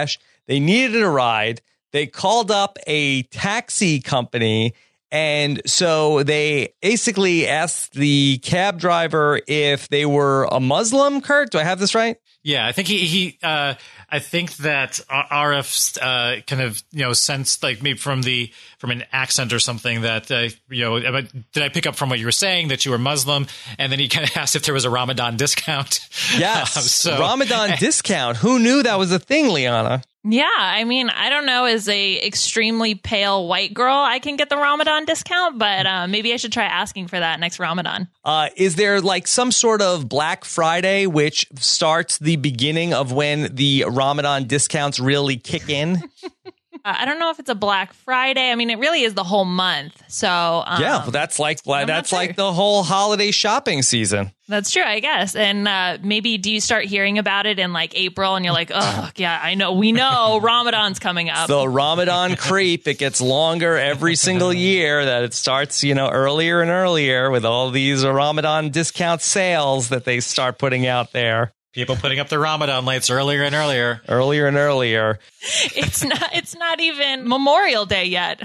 They needed a ride. They called up a taxi company. And so they basically asked the cab driver if they were a Muslim, Kurt. Do I have this right? Yeah, I think he, he uh, I think that R F uh, kind of, you know, sensed like maybe from the, from an accent or something that, uh, you know, did I pick up from what you were saying that you were Muslim? And then he kind of asked if there was a Ramadan discount. Yes. um, so, Ramadan discount. Who knew that was a thing, Liana? Yeah, I mean, I don't know. As a extremely pale white girl, I can get the Ramadan discount, but uh, maybe I should try asking for that next Ramadan. Uh, is there like some sort of Black Friday, which starts the beginning of when the Ramadan discounts really kick in? Uh, I don't know if it's a Black Friday. I mean, it really is the whole month. So um, yeah, well, that's like I'm that's not like sure. the whole holiday shopping season. That's true, I guess. And uh, maybe do you start hearing about it in like April and you're like, oh, yeah, I know. We know Ramadan's coming up. The Ramadan creep, it gets longer every single year that it starts, you know, earlier and earlier with all these Ramadan discount sales that they start putting out there. People putting up their Ramadan lights earlier and earlier. Earlier and earlier. It's not it's not even Memorial Day yet.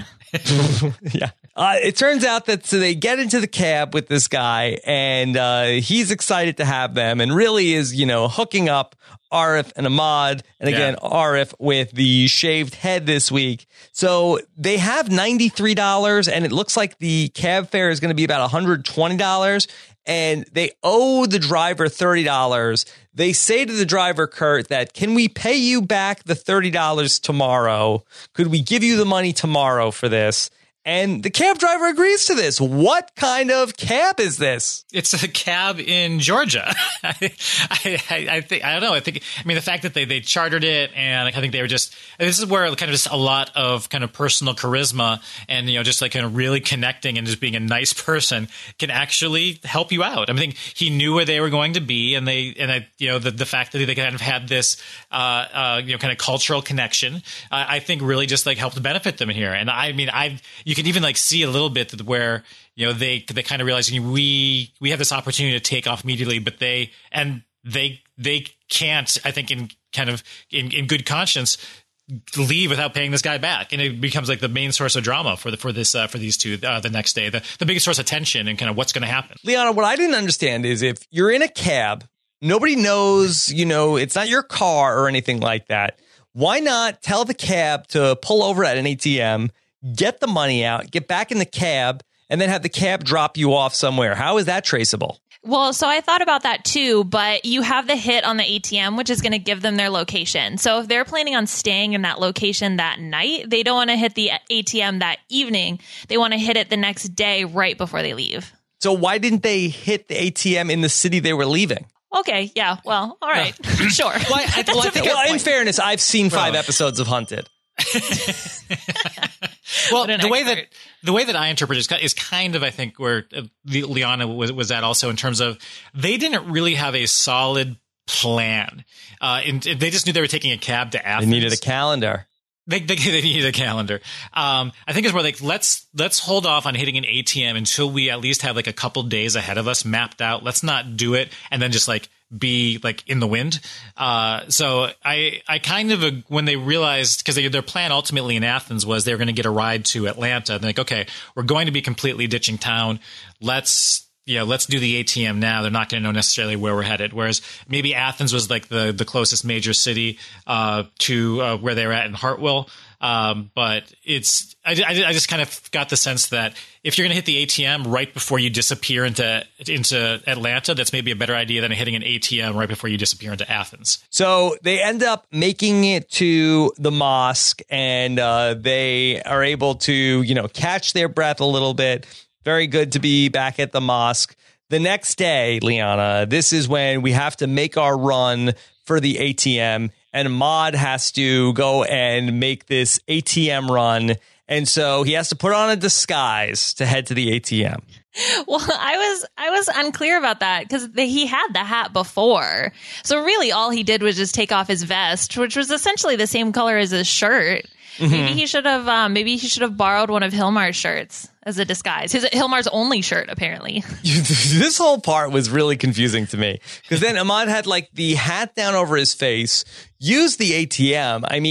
Yeah. Uh, it turns out that so they get into the cab with this guy and uh, he's excited to have them and really is, you know, hooking up Arif and Ahmad. And again, yeah. Arif with the shaved head this week. So they have ninety-three dollars and it looks like the cab fare is going to be about one hundred twenty dollars. And they owe the driver thirty dollars. They say to the driver, Kurt, that can we pay you back the thirty dollars tomorrow? Could we give you the money tomorrow for this? And the cab driver agrees to this. What kind of cab is this? It's a cab in Georgia. I, I, I think I don't know. I think I mean the fact that they, they chartered it, and I think they were just. This is where kind of just a lot of kind of personal charisma and you know just like kind of really connecting and just being a nice person can actually help you out. I mean, I think he knew where they were going to be, and they and I you know the the fact that they kind of had this uh, uh, you know kind of cultural connection, uh, I think really just like helped benefit them here. And I mean I you. You can even like see a little bit where you know they they kind of realize we we have this opportunity to take off immediately, but they and they they can't. I think in kind of in, in good conscience leave without paying this guy back, and it becomes like the main source of drama for the for this uh, for these two uh, the next day. The the biggest source of tension and kind of what's going to happen. Liana, what I didn't understand is if you're in a cab, nobody knows, you know, it's not your car or anything like that. Why not tell the cab to pull over at an A T M? Get the money out, get back in the cab, and then have the cab drop you off somewhere. How is that traceable? Well, so I thought about that too, but you have the hit on the A T M, which is going to give them their location. So if they're planning on staying in that location that night, they don't want to hit the A T M that evening. They want to hit it the next day right before they leave. So why didn't they hit the A T M in the city they were leaving? Okay, yeah, well, all right, yeah. Sure. Well, I, well, I think well in fairness, I've seen five well. episodes of Hunted. Well, the way that the way that I interpret it is kind of, I think, where Liana was, was at also in terms of they didn't really have a solid plan. Uh, and they just knew they were taking a cab to Athens. They needed a calendar. They, they, they needed a calendar. Um, I think it's more like, let's, let's hold off on hitting an A T M until we at least have like a couple days ahead of us mapped out. Let's not do it and then just like be like in the wind. Uh, so I, I kind of, uh, when they realized, because they, their plan ultimately in Athens was they were going to get a ride to Atlanta. And they're like, okay, we're going to be completely ditching town. Let's, yeah, let's do the A T M now. They're not going to know necessarily where we're headed. Whereas maybe Athens was like the, the closest major city uh, to uh, where they were at in Hartwell. Um, but it's I, I, I just kind of got the sense that if you're going to hit the A T M right before you disappear into into Atlanta, that's maybe a better idea than hitting an A T M right before you disappear into Athens. So they end up making it to the mosque, and uh, they are able to, you know, catch their breath a little bit. Very good to be back at the mosque. The next day, Liana, this is when we have to make our run for the A T M, and Ahmad has to go and make this A T M run. And so he has to put on a disguise to head to the A T M. Well, I was I was unclear about that because he had the hat before. So really all he did was just take off his vest, which was essentially the same color as his shirt. Mm-hmm. Maybe he should have um, maybe he should have borrowed one of Hilmar's shirts as a disguise. His Hilmar's only shirt, apparently. This whole part was really confusing to me because then Ahmad had like the hat down over his face, used the A T M. I mean,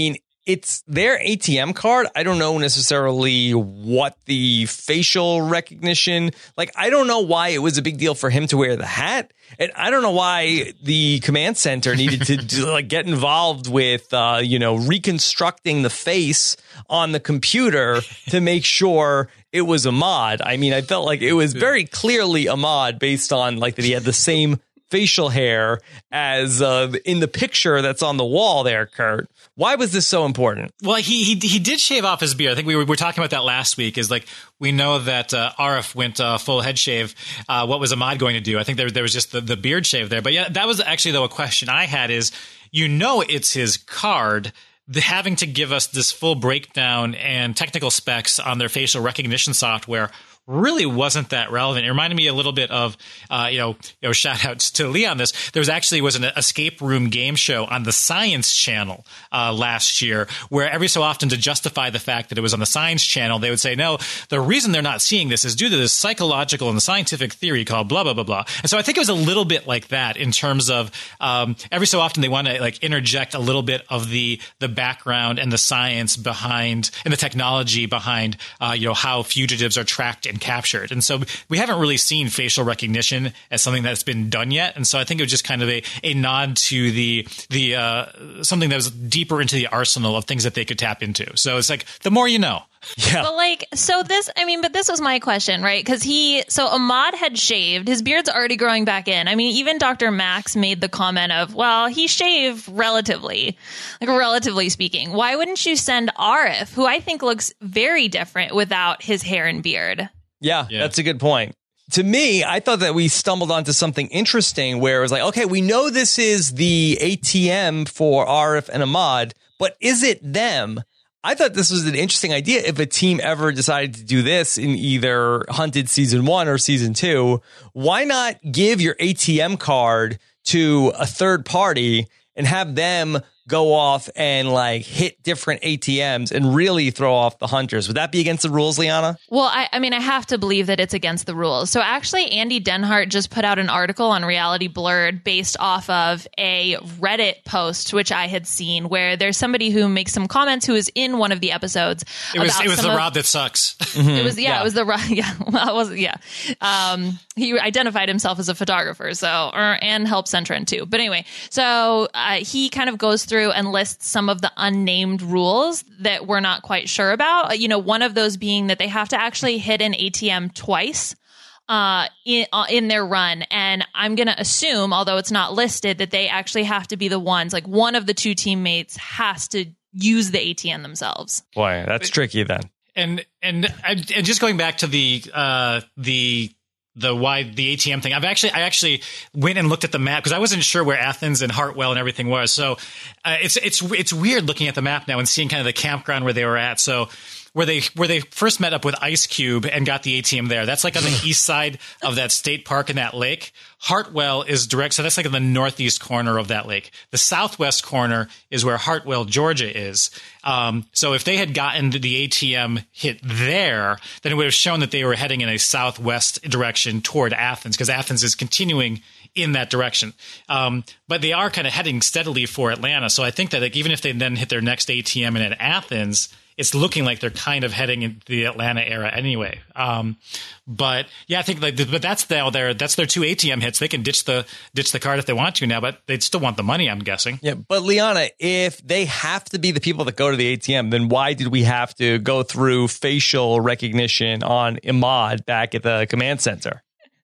it's their A T M card. I don't know necessarily what the facial recognition, like, I don't know why it was a big deal for him to wear the hat. And I don't know why the command center needed to do, like, get involved with, uh, you know, reconstructing the face on the computer to make sure it was Ahmad. I mean, I felt like it was very clearly Ahmad based on, like, that he had the same facial hair as uh, in the picture that's on the wall there, Kurt. Why was this so important? Well, he he he did shave off his beard. I think we were, we were talking about that last week. Is like, we know that uh, Arif went uh, full head shave. Uh, what was Ahmad going to do? I think there there was just the, the beard shave there. But yeah, that was actually, though, a question I had is, you know, it's his card. The, having to give us this full breakdown and technical specs on their facial recognition software really wasn't that relevant. It reminded me a little bit of, uh, you know, you know, shout out to Lee on this. There was actually was an escape room game show on the Science Channel uh, last year, where every so often, to justify the fact that it was on the Science Channel, they would say, no, the reason they're not seeing this is due to this psychological and scientific theory called blah, blah, blah, blah. And so I think it was a little bit like that in terms of um, every so often they want to like interject a little bit of the the background and the science behind and the technology behind, uh, you know, how fugitives are tracked and captured. And so we haven't really seen facial recognition as something that's been done yet. And so I think it was just kind of a, a nod to the the uh, something that was deeper into the arsenal of things that they could tap into. So it's like, the more you know. Yeah. But like, so this, I mean, but this was my question, right? Because he, so Ahmad had shaved, his beard's already growing back in. I mean, even Doctor Max made the comment of, well, he shaved relatively, like relatively speaking. Why wouldn't you send Arif, who I think looks very different without his hair and beard? Yeah, Yeah. that's a good point. To me, I thought that we stumbled onto something interesting where it was like, okay, we know this is the A T M for Arif and Ahmad, but is it them? I thought this was an interesting idea. If a team ever decided to do this in either Hunted season one or season two, why not give your A T M card to a third party and have them go off and like hit different A T Ms and really throw off the hunters? Would that be against the rules, Liana? Well, I, I mean, I have to believe that it's against the rules. So actually, Andy Denhart just put out an article on Reality Blurred based off of a Reddit post, which I had seen, where there's somebody who makes some comments who is in one of the episodes. It was about it was some the of, Rob that sucks. It was yeah, Yeah. it was the Rob. Yeah, well, it wasn't. Yeah, um, he identified himself as a photographer, so or, and helped Centron too. But anyway, so uh, he kind of goes through and lists some of the unnamed rules that we're not quite sure about. You know, one of those being that they have to actually hit an A T M twice uh, in, uh, in their run. And I'm going to assume, although it's not listed, that they actually have to be the ones, like one of the two teammates has to use the A T M themselves. Boy, that's tricky then. And and and just going back to the uh, the the why the A T M thing, I've actually I actually went and looked at the map because I wasn't sure where Athens and Hartwell and everything was. So uh, it's it's it's weird looking at the map now and seeing kind of the campground where they were at. So where they where they first met up with Ice Cube and got the A T M there. That's like on the east side of that state park and that lake. Hartwell is direct, so that's like in the northeast corner of that lake. The southwest corner is where Hartwell, Georgia is. Um, so if they had gotten the A T M hit there, then it would have shown that they were heading in a southwest direction toward Athens, because Athens is continuing in that direction. Um, but they are kind of heading steadily for Atlanta. So I think that like, even if they then hit their next A T M in Athens, it's looking like they're kind of heading into the Atlanta era anyway. Um, but yeah, I think like, but that's the, their, that's their two A T M hits. They can ditch the, ditch the card if they want to now, but they'd still want the money, I'm guessing. Yeah, but Liana, if they have to be the people that go to the A T M, then why did we have to go through facial recognition on Ahmad back at the command center?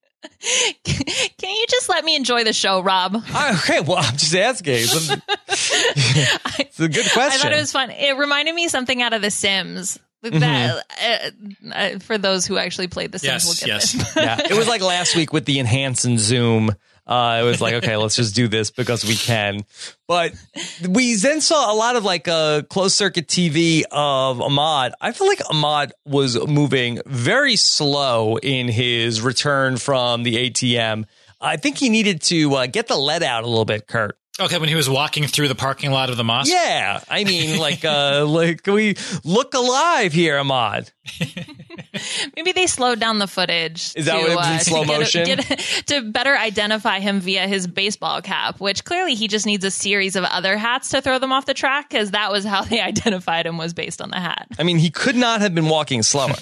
Can you just let me enjoy the show, Rob? Okay, well, I'm just asking. It's a, it's a good question. I thought it was fun. It reminded me something out of The Sims. That, uh, uh, for those who actually played The Sims, Yes, will get yes. this. Yeah, it was like last week with the enhance and zoom. Uh, it was like, okay, let's just do this because we can. But we then saw a lot of like uh, closed circuit T V of Ahmad. I feel like Ahmad was moving very slow in his return from the A T M. I think he needed to uh, get the lead out a little bit, Kurt. Okay, when he was walking through the parking lot of the mosque? Yeah, I mean, like, uh, like, can we look alive here, Ahmad? Maybe they slowed down the footage. Is that to, what it was in uh, slow to get, motion? Get, to better identify him via his baseball cap, which clearly he just needs a series of other hats to throw them off the track, because that was how they identified him, was based on the hat. I mean, he could not have been walking slower.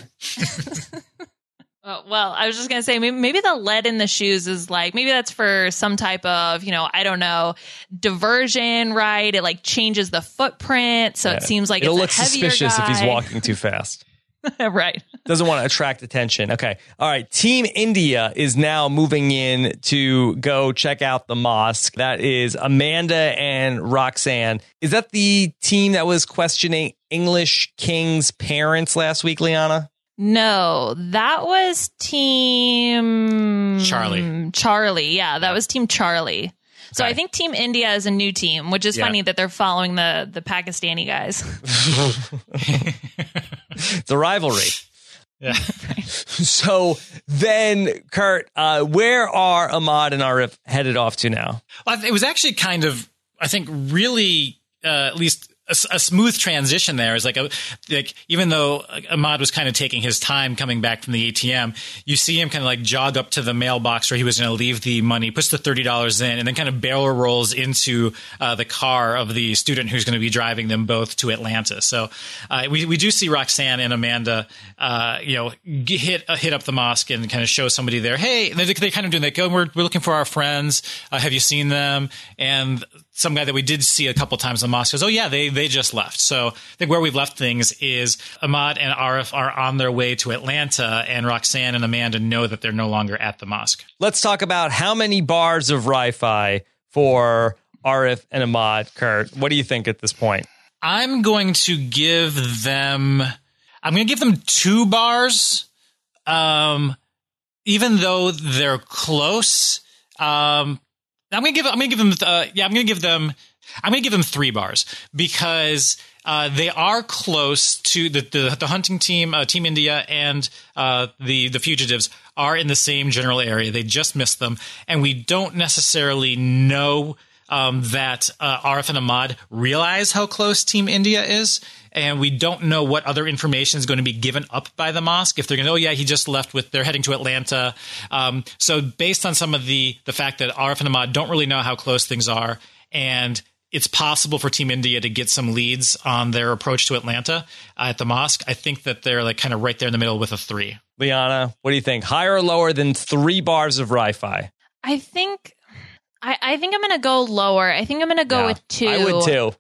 Oh, well, I was just going to say, maybe, maybe the lead in the shoes is like, maybe that's for some type of, you know, I don't know, diversion, right? It like changes the footprint. So Yeah. it seems like It'll it's look a heavier suspicious guy. if he's walking too fast. Right. Doesn't want to attract attention. Okay. All right. Team India is now moving in to go check out the mosque. That is Amanda and Roxanne. Is that the team that was questioning English King's parents last week, Liana? No, that was Team Charlie. Charlie. Yeah, that was Team Charlie. So Okay. I think Team India is a new team, which is Yeah. funny that they're following the, the Pakistani guys. It's a rivalry. Yeah. So then, Kurt, uh, where are Ahmad and Arif headed off to now? Well, it was actually kind of, I think, really, uh, at least a, a smooth transition there. Is like, a, like even though Ahmad was kind of taking his time coming back from the A T M, you see him kind of like jog up to the mailbox where he was going to leave the money, puts the thirty dollars in, and then kind of barrel rolls into uh, the car of the student who's going to be driving them both to Atlanta. So uh, we we do see Roxanne and Amanda, uh, you know, g- hit uh, hit up the mosque and kind of show somebody there. Hey, they, they kind of do that. Go, we're we're looking for our friends. Uh, have you seen them? And some guy that we did see a couple times in the mosque goes, oh yeah, they they just left. So I think where we've left things is Ahmad and Arif are on their way to Atlanta, and Roxanne and Amanda know that they're no longer at the mosque. Let's talk about how many bars of Wi-Fi for Arif and Ahmad. Kurt, what do you think at this point? I'm going to give them, I'm going to give them two bars. Um, even though they're close, um, I'm going to give, I'm going to give them, uh, yeah, I'm going to give them, I'm going to give them three bars because uh, they are close to the the, the hunting team, uh, Team India, and uh, the the fugitives are in the same general area. They just missed them, and we don't necessarily know um, that uh, Arif and Ahmad realize how close Team India is, and we don't know what other information is going to be given up by the mosque. If they're going to, oh yeah, he just left with, they're heading to Atlanta. Um, so based on some of the the fact that Arif and Ahmad don't really know how close things are, and it's possible for Team India to get some leads on their approach to Atlanta uh, at the mosque, I think that they're like kind of right there in the middle with a three. Liana, what do you think? Higher or lower than three bars of Wi-Fi? I think I, I think I'm going to go lower. I think I'm going to go Yeah, with two. I would too.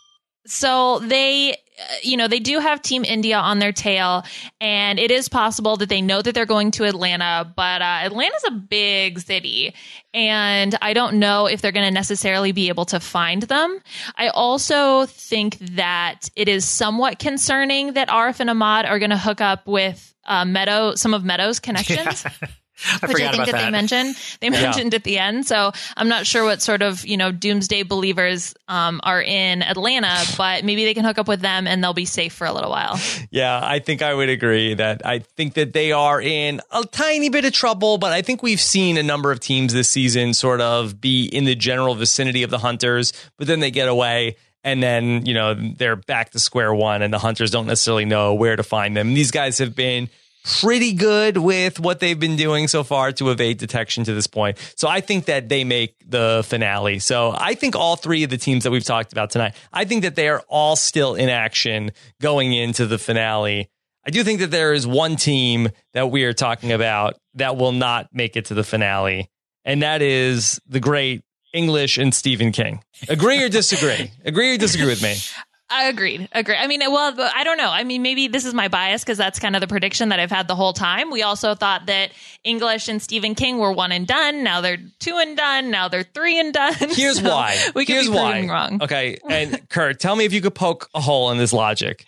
So they, uh, you know, they do have Team India on their tail, and it is possible that they know that they're going to Atlanta, but uh, Atlanta's a big city, and I don't know if they're going to necessarily be able to find them. I also think that it is somewhat concerning that Arif and Ahmad are going to hook up with uh, Meadow, some of Meadows' connections. I Which I forgot think about that, that. they mentioned. They mentioned at the end. So I'm not sure what sort of, you know, doomsday believers um, are in Atlanta, but maybe they can hook up with them and they'll be safe for a little while. Yeah, I think I would agree that I think that they are in a tiny bit of trouble, but I think we've seen a number of teams this season sort of be in the general vicinity of the Hunters, but then they get away. And then, you know, they're back to square one and the Hunters don't necessarily know where to find them. These guys have been pretty good with what they've been doing so far to evade detection to this point. So I think that they make the finale. So I think all three of the teams that we've talked about tonight, I think that they are all still in action going into the finale. I do think that there is one team that we are talking about that will not make it to the finale, and that is the great English and Stephen King. Agree or disagree? Agree or disagree with me? I agreed. Agree. I mean, well, I don't know. I mean, maybe this is my bias because that's kind of the prediction that I've had the whole time. We also thought that English and Stephen King were one and done. Now they're two and done. Now they're three and done. Here's So why. We could Here's be proving why. wrong. Okay. And Kurt, tell me if you could poke a hole in this logic.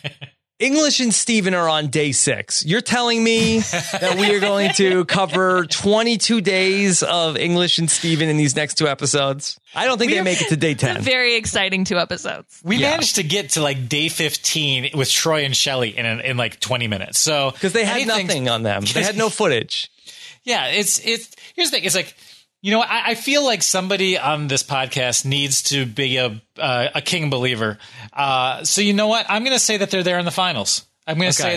English and Stephen are on day six. You're telling me that we are going to cover twenty-two days of English and Stephen in these next two episodes? I don't think We they have- make it to day ten. Very exciting two episodes. We Yeah. managed to get to like day fifteen with Troy and Shelley in in like twenty minutes. So Because they had anything- nothing on them. They had no footage. Yeah, it's it's here's the thing. It's like, you know, I, I feel like somebody on this podcast needs to be a uh, a King believer. Uh, so you know what? I'm going to say that they're there in the finals. I'm going to Okay. say that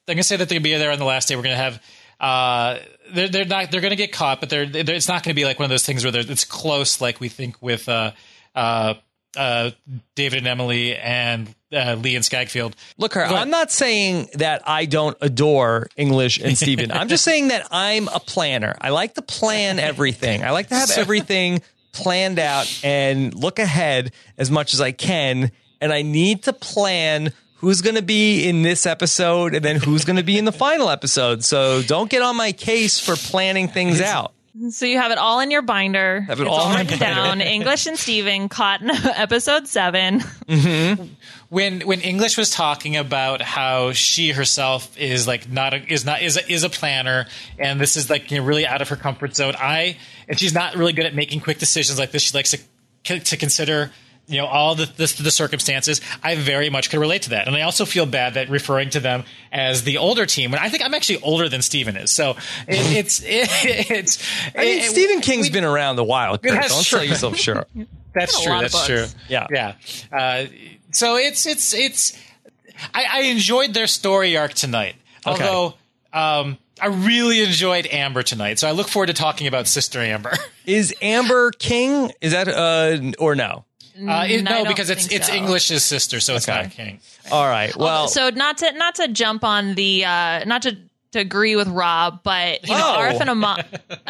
I'm gonna say that they're gonna be there on the last day. We're gonna have. Uh, they're they're not they're gonna get caught, but they're, they're it's not gonna be like one of those things where it's close, like we think with uh uh uh David and Emily and uh, Lee and Skagfield. Look, her, I'm not saying that I don't adore English and Steven. I'm just saying that I'm a planner. I like to plan everything. I like to have everything planned out and look ahead as much as I can. And I need to plan who's going to be in this episode and then who's going to be in the final episode. So don't get on my case for planning things out. So you have it all in your binder. Have it it's all all in my written binder. down. English and Steven caught in episode seven. Mm-hmm. When when English was talking about how she herself is like not a, is not is a, is a planner, and this is like, you know, really out of her comfort zone. I and she's not really good at making quick decisions like this. She likes to to consider, you know, all the, the the circumstances. I very much could relate to that, and I also feel bad that referring to them as the older team when I think I'm actually older than Steven is. So it, it's it, it's. I mean, it, Stephen King's we, been around a while. Kurt. That's Don't true. sell yourself short. That's A true. lot of That's true. books. Yeah, yeah. Uh, so it's it's it's. I, I enjoyed their story arc tonight, Okay. although um, I really enjoyed Amber tonight. So I look forward to talking about Sister Amber. Is Amber King? Is that uh or no? Uh, it, Mm, I no, don't because it's think it's so. English's sister, so it's Okay. not King. All right. Well, so not to not to jump on the uh, not to, to agree with Rob, but you know, Oh. Arif and Ahmad.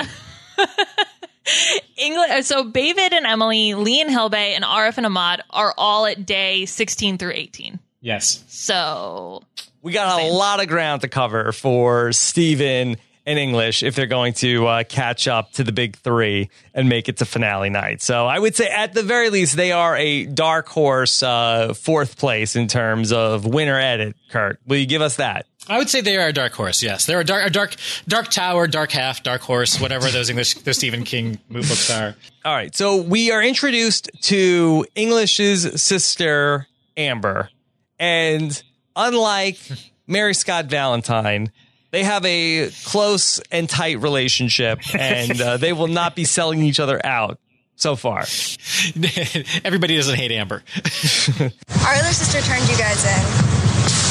English. So David and Emily, Lee and Hilbay, and Arif and Ahmad are all at day sixteen through eighteen. Yes. So we got a lot of ground to cover for Steven and English if they're going to uh, catch up to the big three and make it to finale night. So I would say at the very least, they are a dark horse uh, fourth place in terms of winner edit. Kurt, will you give us that? I would say they are a dark horse. Yes, they're a dark, a dark, dark tower, dark half, dark horse, whatever those English, those Stephen King books are. All right. So we are introduced to English's sister, Amber. And unlike Mary Scott Valentine, they have a close and tight relationship, and uh, they will not be selling each other out so far. Everybody doesn't hate Amber. Our other sister turned you guys in.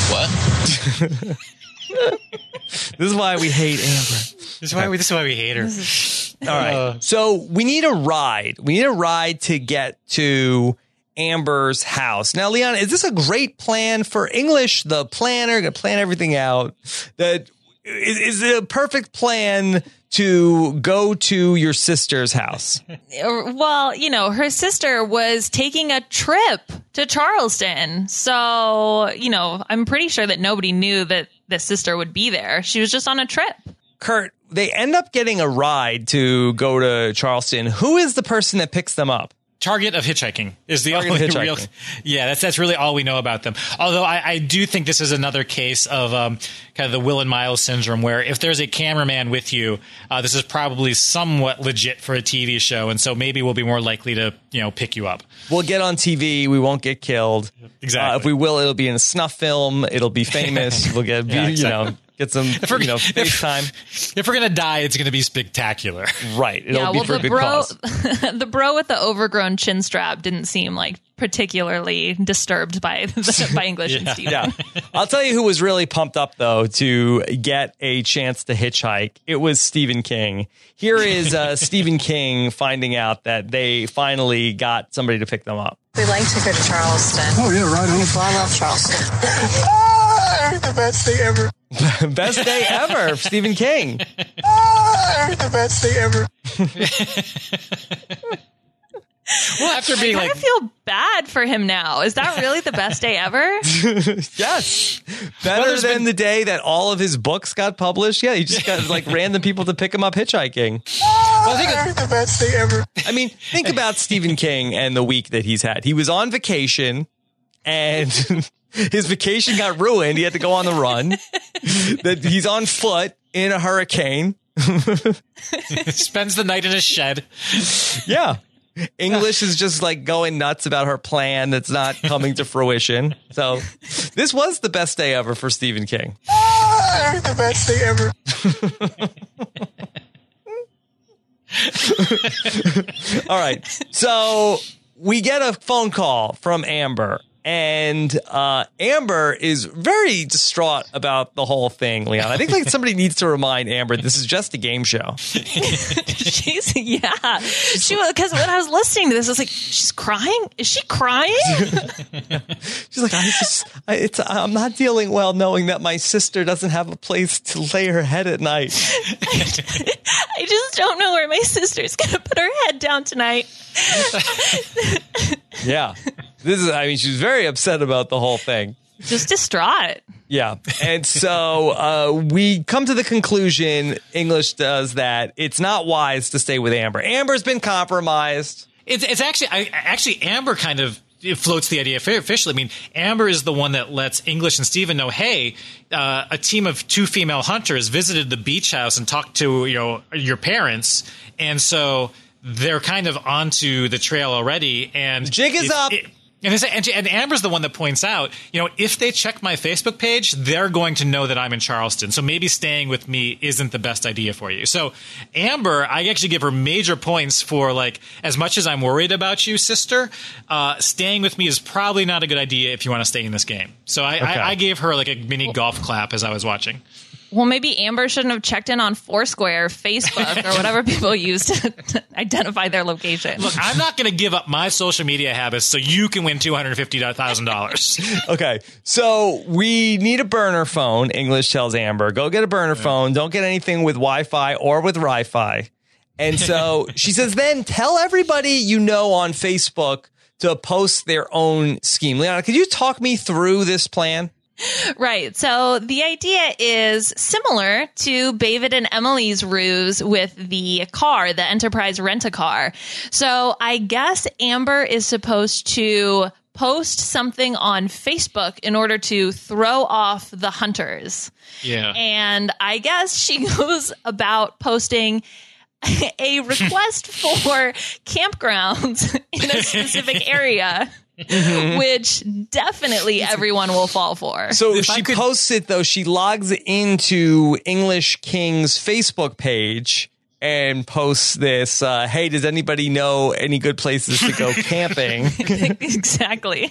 What? This is why we hate Amber. This is why we. This is why we hate her. All right. Uh, So we need a ride. We need a ride to get to Amber's house. Now, Leon, is this a great plan for English, the planner, going to plan everything out? That is, is it a perfect plan to go to your sister's house? well, you know, her sister was taking a trip to Charleston. So, you know, I'm pretty sure that nobody knew that the sister would be there. She was just on a trip. Kurt, they end up getting a ride to go to Charleston. Who is the person that picks them up? Target of hitchhiking is the Target only of hitchhiking. real. Yeah, that's that's really all we know about them. Although I, I do think this is another case of um, kind of the Will and Miles syndrome, where if there's a cameraman with you, uh, this is probably somewhat legit for a T V show, and so maybe we'll be more likely to, you know, pick you up. We'll get on T V. We won't get killed. Exactly. Uh, if we will, it'll be in a snuff film. It'll be famous. We'll get, Yeah, you exactly. know, get some, we're- you know, if- FaceTime. If we're gonna die, it's gonna be spectacular. Right. It'll yeah, be well, for a the good bro, cause. the bro with the overgrown chin strap didn't seem like particularly disturbed by by English and Steven. Yeah. I'll tell you who was really pumped up, though, to get a chance to hitchhike. It was Stephen King. Here is uh, Stephen King finding out that they finally got somebody to pick them up. We like to go to Charleston. Oh, yeah, right on. Well, I love Charleston. Ah, the best day ever. Best day ever, Stephen King. Ah, the best day ever. Well, after being I like, kind of feel bad for him now. Is that really the best day ever? Yes. Better there's than been- the day that all of his books got published. Yeah, he just got like random people to pick him up hitchhiking. Ah, the best day ever. I mean, think about Stephen King and the week that he's had. He was on vacation and his vacation got ruined. He had to go on the run. That he's on foot in a hurricane. spends the night in a shed. Yeah. English is just like going nuts about her plan that's not coming to fruition. So this was the best day ever for Stephen King. Ah, the best day ever. All right. So we get a phone call from Amber, And uh, Amber is very distraught about the whole thing, Leon. I think like somebody needs to remind Amber this is just a game show. she's yeah. She because when I was listening to this, I was like, she's crying. Is she crying? She's like, I just, I, it's, I'm not dealing well knowing that my sister doesn't have a place to lay her head at night. I just don't know where my sister's gonna put her head down tonight. Yeah. This is, I mean, she's very upset about the whole thing. Just distraught. Yeah. And so uh, we come to the conclusion, English does, that it's not wise to stay with Amber. Amber's been compromised. It's, it's actually, I, actually, Amber kind of it floats the idea officially. I mean, Amber is the one that lets English and Steven know, hey, uh, a team of two female hunters visited the beach house and talked to, you know, your parents. And so they're kind of onto the trail already. And jig is if, up. It, And, and, and Amber's the one that points out, you know, if they check my Facebook page, they're going to know that I'm in Charleston. So maybe staying with me isn't the best idea for you. So Amber, I actually give her major points for, like, as much as I'm worried about you, sister, uh, staying with me is probably not a good idea if you want to stay in this game. So I, okay. I, I gave her like a mini golf clap as I was watching. Well, maybe Amber shouldn't have checked in on Foursquare, Facebook, or whatever people use to, to identify their location. Look, I'm not going to give up my social media habits so you can win two hundred fifty thousand dollars. Okay, so we need a burner phone, English tells Amber. Go get a burner yeah. phone. Don't get anything with Wi-Fi or with Ri-Fi. And so she says, then tell everybody you know on Facebook to post their own scheme. Leona, could you talk me through this plan? Right. So the idea is similar to David and Emily's ruse with the car, the Enterprise Rent-A-Car. So I guess Amber is supposed to post something on Facebook in order to throw off the hunters. Yeah. And I guess she goes about posting a request for campgrounds in a specific area. Mm-hmm. Which definitely everyone will fall for. So if she could- posts it, though. She logs into English King's Facebook page and posts this, uh, hey, does anybody know any good places to go camping? Exactly.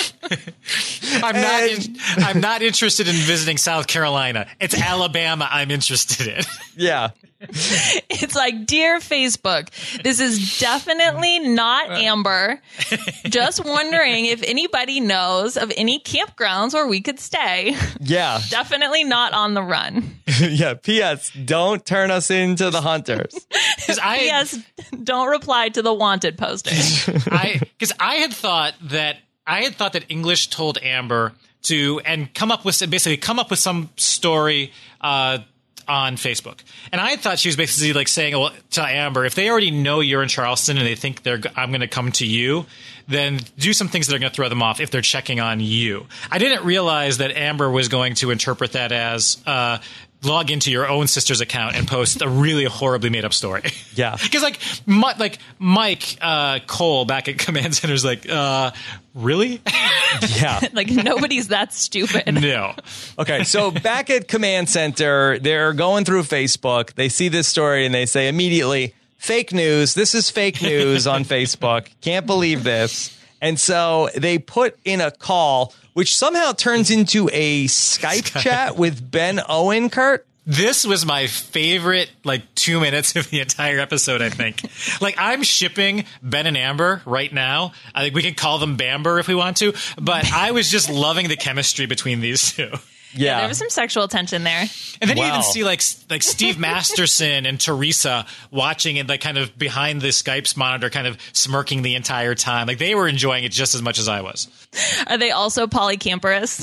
I'm not in, I'm not interested in visiting South Carolina. It's Alabama I'm interested in. Yeah. It's like, dear Facebook, this is definitely not Amber. Just wondering if anybody knows of any campgrounds where we could stay. Yeah. Definitely not on the run. Yeah. P S. Don't turn us into the hunters. I, P S. Don't reply to the wanted posting. I because I had thought that I had thought that English told Amber to and come up with basically come up with some story uh, on Facebook, and I thought she was basically like saying, well, to Amber, if they already know you're in Charleston and they think they're I'm going to come to you, then do some things that are going to throw them off if they're checking on you. I didn't realize that Amber was going to interpret that as uh, log into your own sister's account and post a really horribly made up story. Yeah. Because like, my, like Mike uh, Cole back at Command Center is like, uh, really? Yeah. Like, nobody's that stupid. No. Okay, so back at Command Center, they're going through Facebook. They see this story and they say immediately, fake news. This is fake news on Facebook. Can't believe this. And so they put in a call, which somehow turns into a Skype chat with Ben Owen, Kurt. This was my favorite, like, two minutes of the entire episode, I think. Like, I'm shipping Ben and Amber right now. I think we can call them Bamber if we want to. But I was just loving the chemistry between these two. Yeah. Yeah, there was some sexual tension there. And then Wow. you even see like like Steve Masterson and Teresa watching it, like kind of behind the Skype's monitor, kind of smirking the entire time. Like they were enjoying it just as much as I was. Are they also polycamperous?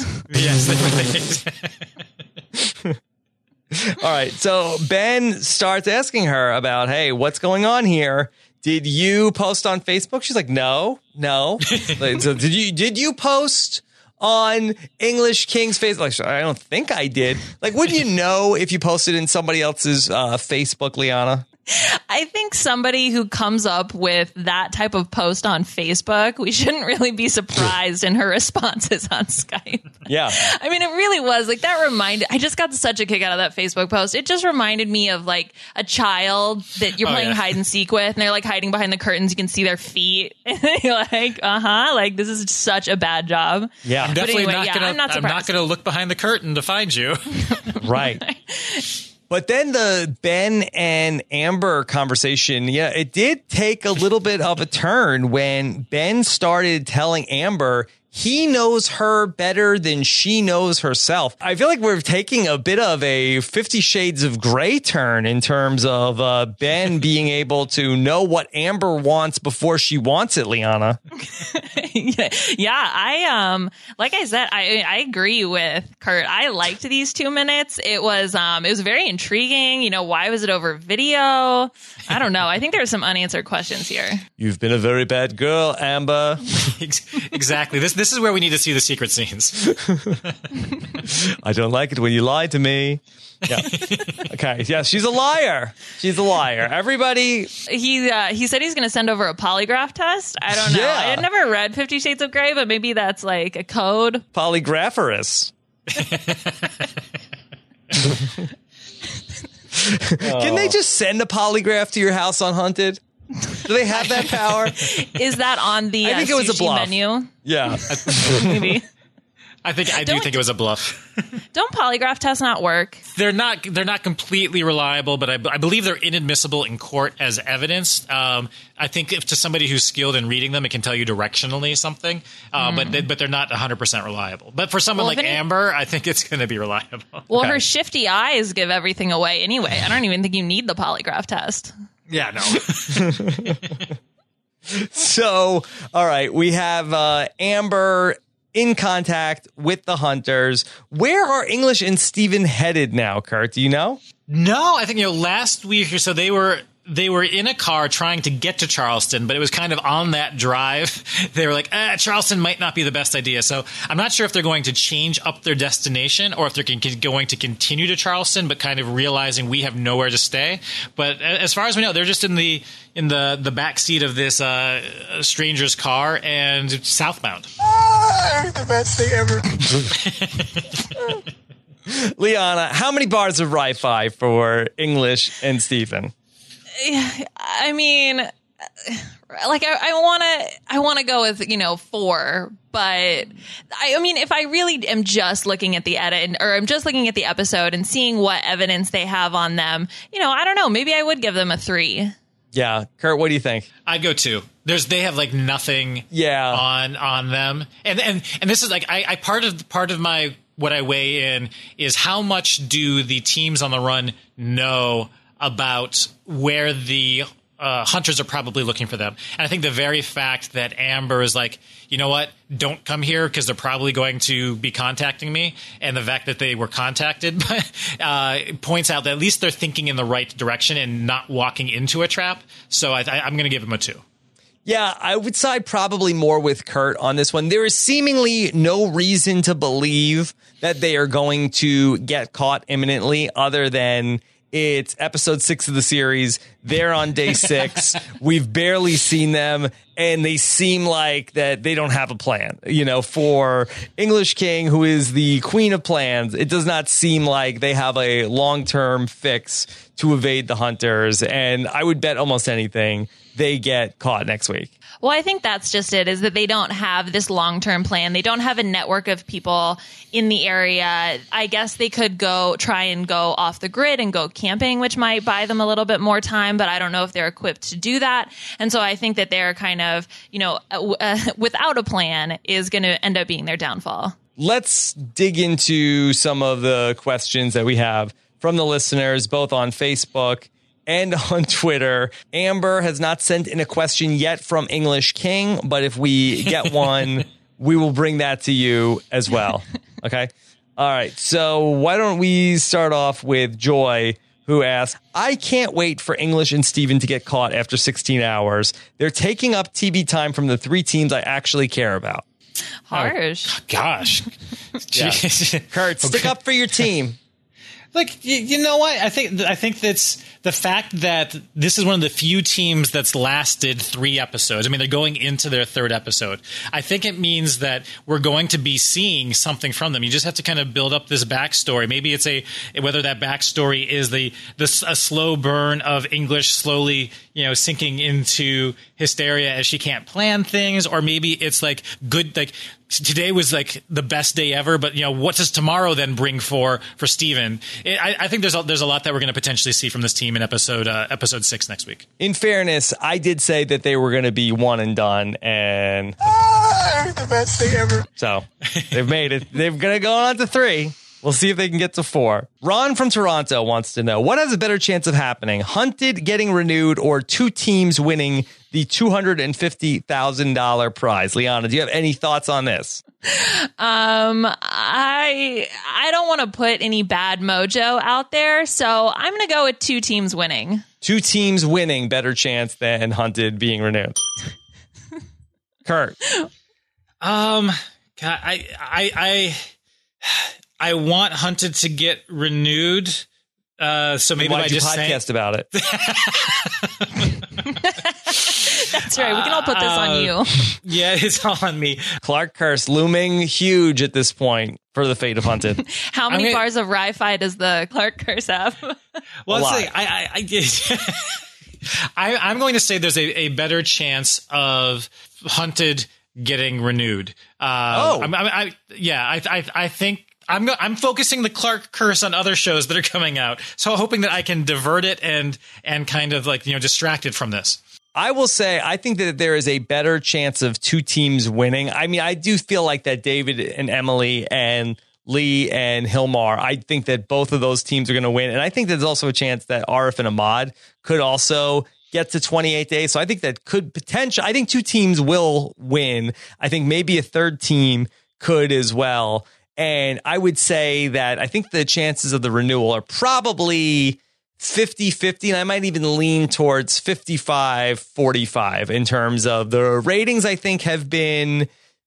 Yes. They were. All right. So Ben starts asking her about, hey, what's going on here? Did you post on Facebook? She's like, no, no. Like, so did you did you post on English King's Facebook? Like, I don't think I did. Like, wouldn't you know if you posted in somebody else's uh, Facebook, Liana? I think somebody who comes up with that type of post on Facebook, we shouldn't really be surprised in her responses on Skype. Yeah. I mean, it really was like that reminded, I just got such a kick out of that Facebook post. It just reminded me of like a child that you're Oh, playing yeah. hide and seek with, and they're like hiding behind the curtains. You can see their feet. And you're like, uh huh, like this is such a bad job. Yeah. I'm definitely anyway, not yeah, gonna. I'm not I'm not surprised. gonna look behind the curtain to find you. Right. But then the Ben and Amber conversation, yeah, it did take a little bit of a turn when Ben started telling Amber he knows her better than she knows herself. I feel like we're taking a bit of a Fifty Shades of Grey turn in terms of uh, Ben being able to know what Amber wants before she wants it, Liana. Yeah, I um like I said, I I agree with Kurt. I liked these two minutes. It was um it was very intriguing. You know, why was it over video? I don't know. I think there are some unanswered questions here. You've been a very bad girl, Amber. Exactly. This this is where we need to see the secret scenes. I don't like it when you lie to me. Yeah. Okay. Yeah, she's a liar. She's a liar. Everybody. He uh, he said he's going to send over a polygraph test. I don't know. Yeah. I had never read Fifty Shades of Grey, but maybe that's like a code. Polygrapherous. Can they just send a polygraph to your house unhunted? Do they have that power? Is that on the I uh, think it was a sushi bluff. menu? Yeah. Maybe. I think I do Don't- think it was a bluff. Don't polygraph tests not work? They're not they're not completely reliable, but I, I believe they're inadmissible in court as evidence. Um, I think if to somebody who's skilled in reading them, it can tell you directionally something, uh, but they, but they're not one hundred percent reliable. But for someone Well, like if any- Amber, I think it's going to be reliable. Well, Okay. her shifty eyes give everything away anyway. I don't even think you need the polygraph test. Yeah, no. So, all right, we have uh, Amber in contact with the hunters. Where are English and Steven headed now, Kurt? Do you know? No, I think, you know, last week or so they were they were in a car trying to get to Charleston, but it was kind of on that drive. They were like, ah, Charleston might not be the best idea. So I'm not sure if they're going to change up their destination or if they're con- going to continue to Charleston, but kind of realizing we have nowhere to stay. But as far as we know, they're just in the in the, the back seat of this uh, stranger's car and southbound. The best thing ever. Liana, how many bars of Wi-Fi for English and Steven? I mean, like I, I want to, I want to go with, you know, four, but I, I mean, if I really am just looking at the edit and, or I'm just looking at the episode and seeing what evidence they have on them, you know, I don't know, maybe I would give them a three. Yeah. Kurt, what do you think? I'd go two. There's they have like nothing Yeah. on on them. And and and this is like I, I part of part of my what I weigh in is how much do the teams on the run know about where the uh, hunters are probably looking for them. And I think the very fact that Amber is like, you know what, don't come here because they're probably going to be contacting me, and the fact that they were contacted uh, points out that at least they're thinking in the right direction and not walking into a trap. So I, I, I'm going to give them a two. Yeah, I would side probably more with Kurt on this one. There is seemingly no reason to believe that they are going to get caught imminently other than it's episode six of the series. They're on day six. We've barely seen them, and they seem like that they don't have a plan. You know, for English King, who is the queen of plans, it does not seem like they have a long-term fix to evade the hunters. And I would bet almost anything they get caught next week. Well, I think that's just it, is that they don't have this long-term plan. They don't have a network of people in the area. I guess they could go try and go off the grid and go camping, which might buy them a little bit more time, but I don't know if they're equipped to do that. And so I think that they're kind of, you know, uh, uh, without a plan is going to end up being their downfall. Let's dig into some of the questions that we have from the listeners, both on Facebook and on Twitter. Amber has not sent in a question yet from English King, but if we get one, we will bring that to you as well. Okay. All right. So why don't we start off with Joy, who asks, I can't wait for English and Steven to get caught after sixteen hours. They're taking up T V time from the three teams I actually care about. Harsh. Gosh. Yeah. Jeez. Kurt, stick up for your team. Like, you, you know what? I think I think that's the fact that this is one of the few teams that's lasted three episodes. I mean, they're going into their third episode. I think it means that we're going to be seeing something from them. You just have to kind of build up this backstory. Maybe it's a whether that backstory is the the a slow burn of English slowly, you know, sinking into hysteria as she can't plan things, or maybe it's like good, like today was like the best day ever, but you know, what does tomorrow then bring for for Steven? It, I, I think there's a, there's a lot that we're going to potentially see from this team in episode uh, episode six next week. In fairness, I did say that they were going to be one and done, and Ah, the best thing ever. so they've made it. They're going to go on to three. We'll see if they can get to four. Ron from Toronto wants to know, what has a better chance of happening? Hunted getting renewed or two teams winning the two hundred fifty thousand dollars prize? Liana, do you have any thoughts on this? Um, I I don't want to put any bad mojo out there, so I'm going to go with two teams winning. Two teams winning, better chance than Hunted being renewed. Kurt. Um, God, I I I I want Hunted to get renewed. Uh, so maybe Why'd I you just podcast say, about it. That's right. We can all put this on you. Yeah, it's all on me. Clark Curse looming huge at this point for the fate of Hunted. How many gonna- bars of rye fi does the Clark Curse have? Well, A let's lot. say I, I, I get. I, I'm going to say there's a, a better chance of Hunted getting renewed. Uh, Oh. I'm, I'm, I, yeah, I, I, I think. I'm go- I'm focusing the Clark Curse on other shows that are coming out, so hoping that I can divert it and and kind of like you know distract it from this. I will say, I think that there is a better chance of two teams winning. I mean, I do feel like that David and Emily and Lee and Hilmar, I think that both of those teams are going to win. And I think there's also a chance that Arif and Ahmad could also get to twenty-eight days. So I think that could potentially, I think two teams will win. I think maybe a third team could as well. And I would say that I think the chances of the renewal are probably fifty-fifty, and I might even lean towards fifty-five forty-five in terms of the ratings. I think have been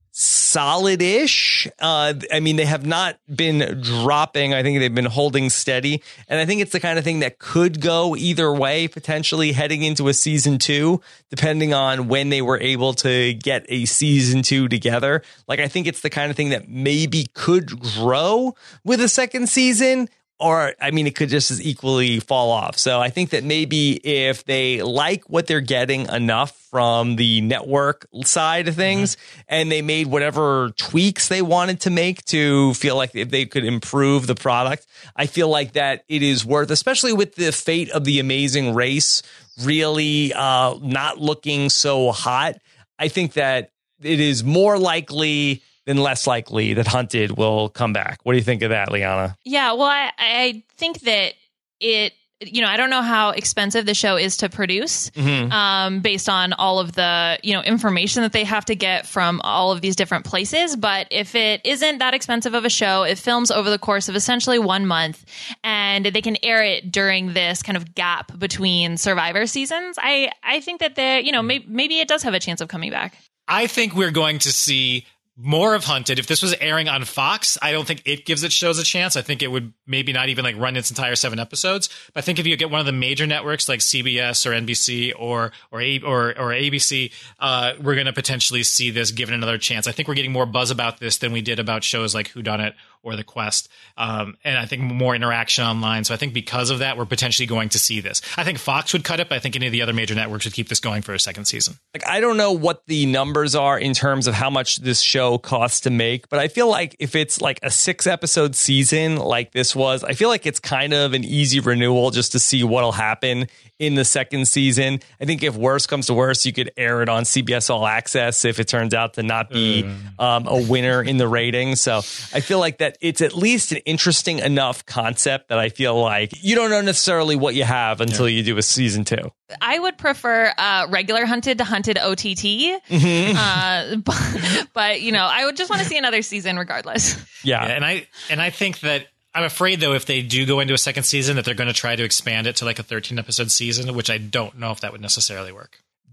solid-ish. Uh, I mean, they have not been dropping. I think they've been holding steady. And I think it's the kind of thing that could go either way, potentially heading into a season two, depending on when they were able to get a season two together. Like, I think it's the kind of thing that maybe could grow with a second season. Or, I mean, it could just as equally fall off. So I think that maybe if they like what they're getting enough from the network side of things, mm-hmm. and they made whatever tweaks they wanted to make to feel like if they could improve the product, I feel like that it is worth, especially with the fate of The Amazing Race really uh, not looking so hot. I think that it is more likely then less likely that Hunted will come back. What do you think of that, Liana? Yeah, well, I, I think that it, you know, I don't know how expensive the show is to produce, mm-hmm. um, based on all of the, you know, information that they have to get from all of these different places. But if it isn't that expensive of a show, it films over the course of essentially one month, and they can air it during this kind of gap between Survivor seasons. I, I think that they, you know, maybe, maybe it does have a chance of coming back. I think we're going to see more of Hunted. If this was airing on Fox, I don't think it gives its shows a chance. I think it would maybe not even like run its entire seven episodes. But I think if you get one of the major networks like C B S or N B C or or A, or, or A B C, uh, we're going to potentially see this given another chance. I think we're getting more buzz about this than we did about shows like Whodunit or The Quest, um, and I think more interaction online. So I think because of that, we're potentially going to see this. I think Fox would cut it, but I think any of the other major networks would keep this going for a second season. Like, I don't know what the numbers are in terms of how much this show costs to make, but I feel like if it's like a six episode season like this was, I feel like it's kind of an easy renewal just to see what'll happen in the second season. I think if worse comes to worse, you could air it on C B S All Access if it turns out to not be mm. um, a winner in the ratings. So I feel like that it's at least an interesting enough concept that I feel like you don't know necessarily what you have until yeah. you do a season two. I would prefer uh, regular Hunted to Hunted O T T. Mm-hmm. Uh, but, but, you know, I would just want to see another season regardless. Yeah. yeah. And I and I think that I'm afraid, though, if they do go into a second season, that they're going to try to expand it to like a thirteen episode season, which I don't know if that would necessarily work.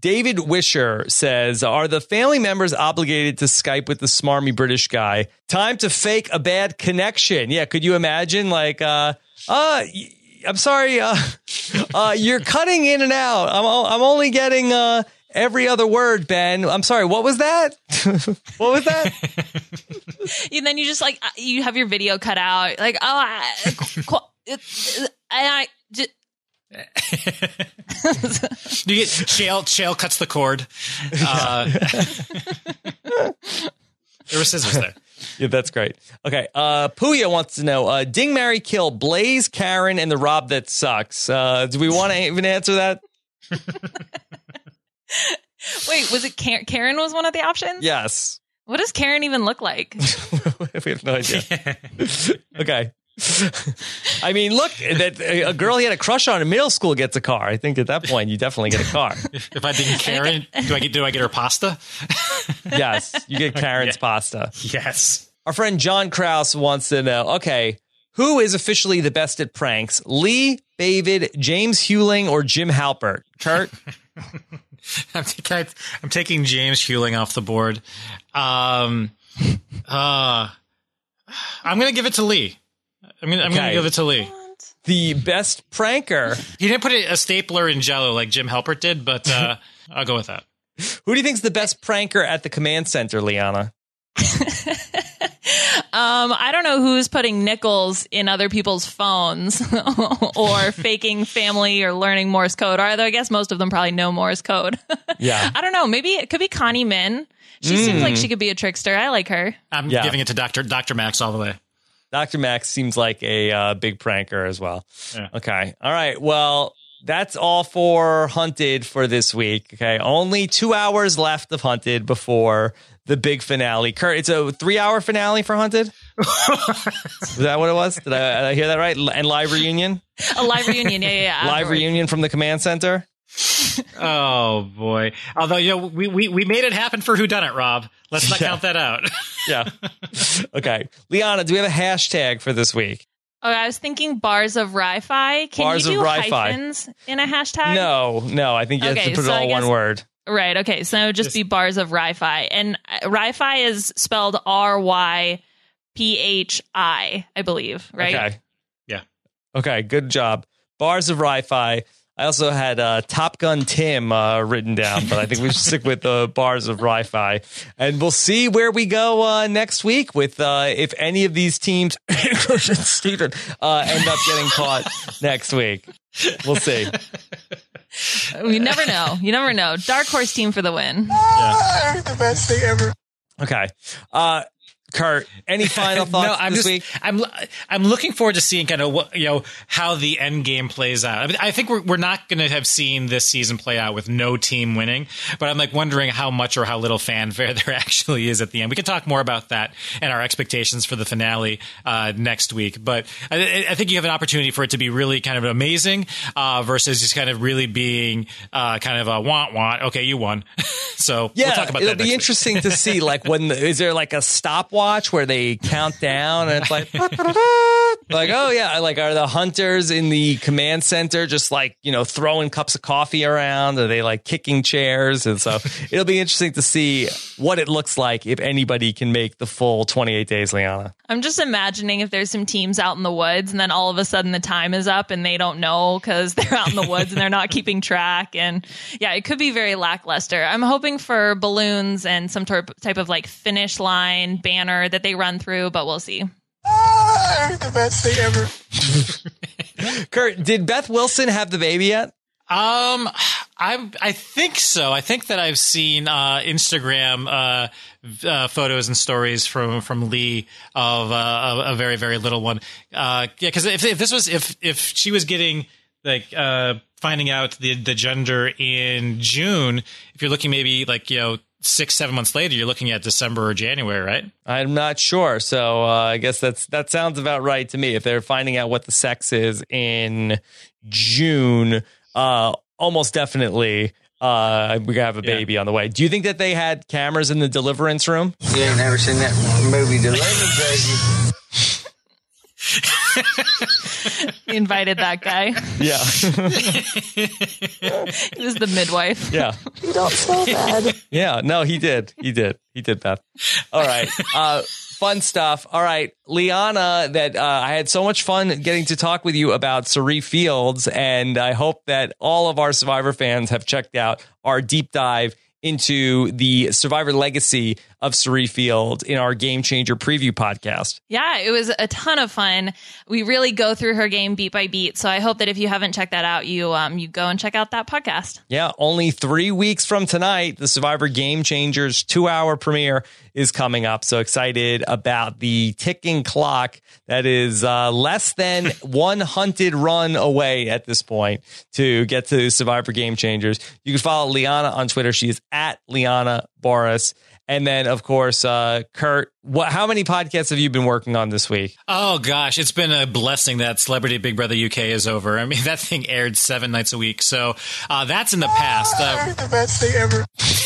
David Wisher says, are the family members obligated to Skype with the smarmy British guy? Time to fake a bad connection. Yeah, could you imagine like, uh, uh, I'm sorry, uh, uh, you're cutting in and out. I'm, I'm only getting uh, every other word, Ben. I'm sorry, what was that? What was that? And then you just like, you have your video cut out. Like, oh, I, and I just... you get Shale, Shale cuts the cord. Uh, there were scissors there. Yeah, that's great. Okay. Uh, Puya wants to know, uh, Ding, Marry, Kill, Blaze, Karen, and the Rob that sucks. Uh, do we want to even answer that? Wait, was it Karen? Karen was one of the options? Yes. What does Karen even look like? We have no idea. Okay. I mean, look, that a girl he had a crush on in middle school gets a car. I think at that point you definitely get a car. If I didn't Karen, do I get do I get her pasta? Yes, you get Karen's yeah. pasta. Yes. Our friend John Krause wants to know, okay, who is officially the best at pranks? Lee, David, James Hewling, or Jim Halpert? Kurt? I'm, t- I'm taking James Hewling off the board. Um, uh, I'm going to give it to Lee. I'm going okay. to give it to Lee. The best pranker. He didn't put a stapler in Jell-O like Jim Halpert did, but uh, I'll go with that. Who do you think is the best pranker at the command center, Liana? um, I don't know who's putting nickels in other people's phones or faking family or learning Morse code. Although I guess most of them probably know Morse code. Yeah. I don't know. Maybe it could be Connie Min. She mm. seems like she could be a trickster. I like her. I'm yeah. giving it to Doctor Doctor Max all the way. Doctor Max seems like a uh, big pranker as well. Yeah. Okay. All right. Well, that's all for Hunted for this week. Okay. Only two hours left of Hunted before the big finale. Kurt, it's a three hour finale for Hunted? Is that what it was? Did I, did I hear that right? And live reunion? A live reunion. Yeah, yeah, yeah. Live afterwards. reunion from the command center? Oh boy! Although you know, we we we made it happen for Whodunit, Rob. Let's not yeah. count that out. Yeah. Okay, Liana, do we have a hashtag for this week? Oh, I was thinking bars of Ri-Fi. Can bars you do of Ri-Fi. hyphens in a hashtag? No, no. I think you okay, have to put so it all guess, one word. Right. Okay. So it would just, just be bars of Ri-Fi, and Ri-Fi is spelled R Y P H I, I believe. Right. Okay. Yeah. Okay. Good job. Bars of Ri-Fi. I also had uh, Top Gun Tim uh, written down, but I think we should stick with the uh, bars of Ri-Fi. And we'll see where we go uh, next week with uh, if any of these teams, Steven, uh, end up getting caught next week. We'll see. We never know. You never know. Dark horse team for the win. Yeah. The best thing ever. Okay. Uh, Kurt, any final thoughts no, I'm this just, week? I'm I'm looking forward to seeing kind of what, you know, how the end game plays out. I mean, I think we're we're not going to have seen this season play out with no team winning, but I'm like wondering how much or how little fanfare there actually is at the end. We can talk more about that and our expectations for the finale uh, next week. But I, I think you have an opportunity for it to be really kind of amazing uh, versus just kind of really being uh, kind of a want want. Okay, you won. So yeah, we'll talk about it'll that be next interesting week. to see like when the, is there like a stopwatch where they count down and it's like like oh yeah, like are the hunters in the command center just like, you know, throwing cups of coffee around? Are they like kicking chairs? And so it'll be interesting to see what it looks like if anybody can make the full twenty-eight days, Liana. I'm just imagining if there's some teams out in the woods and then all of a sudden the time is up and they don't know because they're out in the woods and they're not keeping track. And yeah, it could be very lackluster. I'm hoping for balloons and some type of like finish line banner that they run through, but we'll see. Ah, the best thing ever. Kurt, did Beth Wilson have the baby yet? Um, I I think so. I think that I've seen uh, Instagram uh, uh, photos and stories from from Lee of uh, a, a very very little one. Uh, yeah, because if, if this was if if she was getting like uh, finding out the the gender in June, if you're looking maybe like you know six seven months later, you're looking at December or January, right? I'm not sure. So uh, I guess that's that sounds about right to me. If they're finding out what the sex is in June. Uh, almost definitely, uh, we're gonna have a baby yeah. on the way. Do you think that they had cameras in the deliverance room? You ain't never seen that movie, Deliverance, baby. We invited that guy. Yeah. He was the midwife. Yeah. You don't smell bad. Yeah. No, he did. He did. He did, Beth. All right. Uh, fun stuff. All right. Liana, that uh, I had so much fun getting to talk with you about Cirie Fields, and I hope that all of our Survivor fans have checked out our deep dive into the Survivor legacy of Cirie Fields in our Game Changer preview podcast. Yeah, it was a ton of fun. We really go through her game beat by beat. So I hope that if you haven't checked that out, you um you go and check out that podcast. Yeah, only three weeks from tonight, the Survivor Game Changers two-hour premiere is coming up. So excited about the ticking clock that is uh, less than one hunted run away at this point to get to Survivor Game Changers. You can follow Liana on Twitter. She is at Liana Boris. And then, of course, uh, Kurt, what, how many podcasts have you been working on this week? Oh, gosh, it's been a blessing that Celebrity Big Brother U K is over. I mean, that thing aired seven nights a week. So uh, that's in the past. Uh, The best thing ever.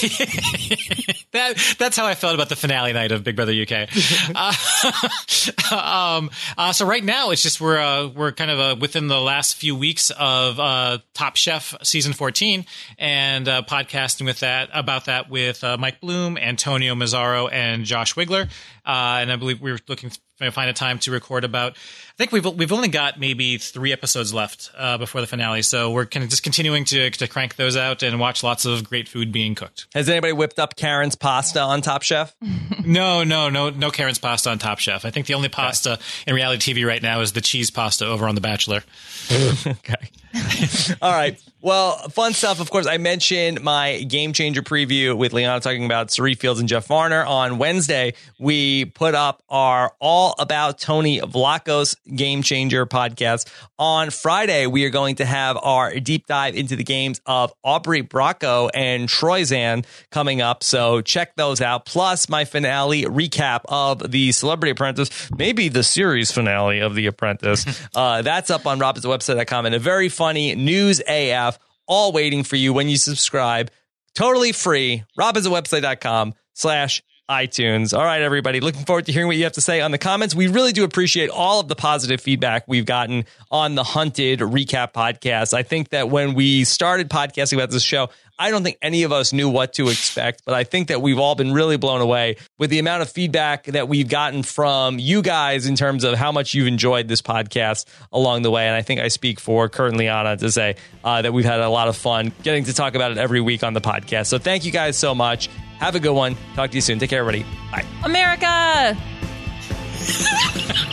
that, that's how I felt about the finale night of Big Brother U K. uh, um, uh, so right now, it's just we're uh, we're kind of uh, within the last few weeks of uh, Top Chef season fourteen and uh, podcasting with that about that with uh, Mike Bloom, Antonio Mazzaro, and Josh Wigler. Uh, and I believe we were looking to find a time to record about. I think we've we've only got maybe three episodes left uh, before the finale, so we're kind of just continuing to to crank those out and watch lots of great food being cooked. Has anybody whipped up Karen's pasta on Top Chef? No, no, no, no Karen's pasta on Top Chef. I think the only pasta okay. in reality T V right now is the cheese pasta over on The Bachelor. Okay. All right. Well, fun stuff. Of course, I mentioned my Game Changer preview with Liana talking about Cirie Fields and Jeff Varner. On Wednesday, we put up our All About Tony Vlachos Game Changer podcast. On Friday, we are going to have our deep dive into the games of Aubrey Bracco and Troyzan coming up. So check those out. Plus my finale recap of the Celebrity Apprentice, maybe the series finale of The Apprentice. uh, that's up on robins website dot com and a very funny news A F, all waiting for you when you subscribe. Totally free. robins website dot com slash iTunes. All right, everybody. Looking forward to hearing what you have to say on the comments. We really do appreciate all of the positive feedback we've gotten on the Hunted Recap podcast. I think that when we started podcasting about this show, I don't think any of us knew what to expect, but I think that we've all been really blown away with the amount of feedback that we've gotten from you guys in terms of how much you've enjoyed this podcast along the way. And I think I speak for Kurt and Liana to say uh, that we've had a lot of fun getting to talk about it every week on the podcast. So thank you guys so much. Have a good one. Talk to you soon. Take care, everybody. Bye. America!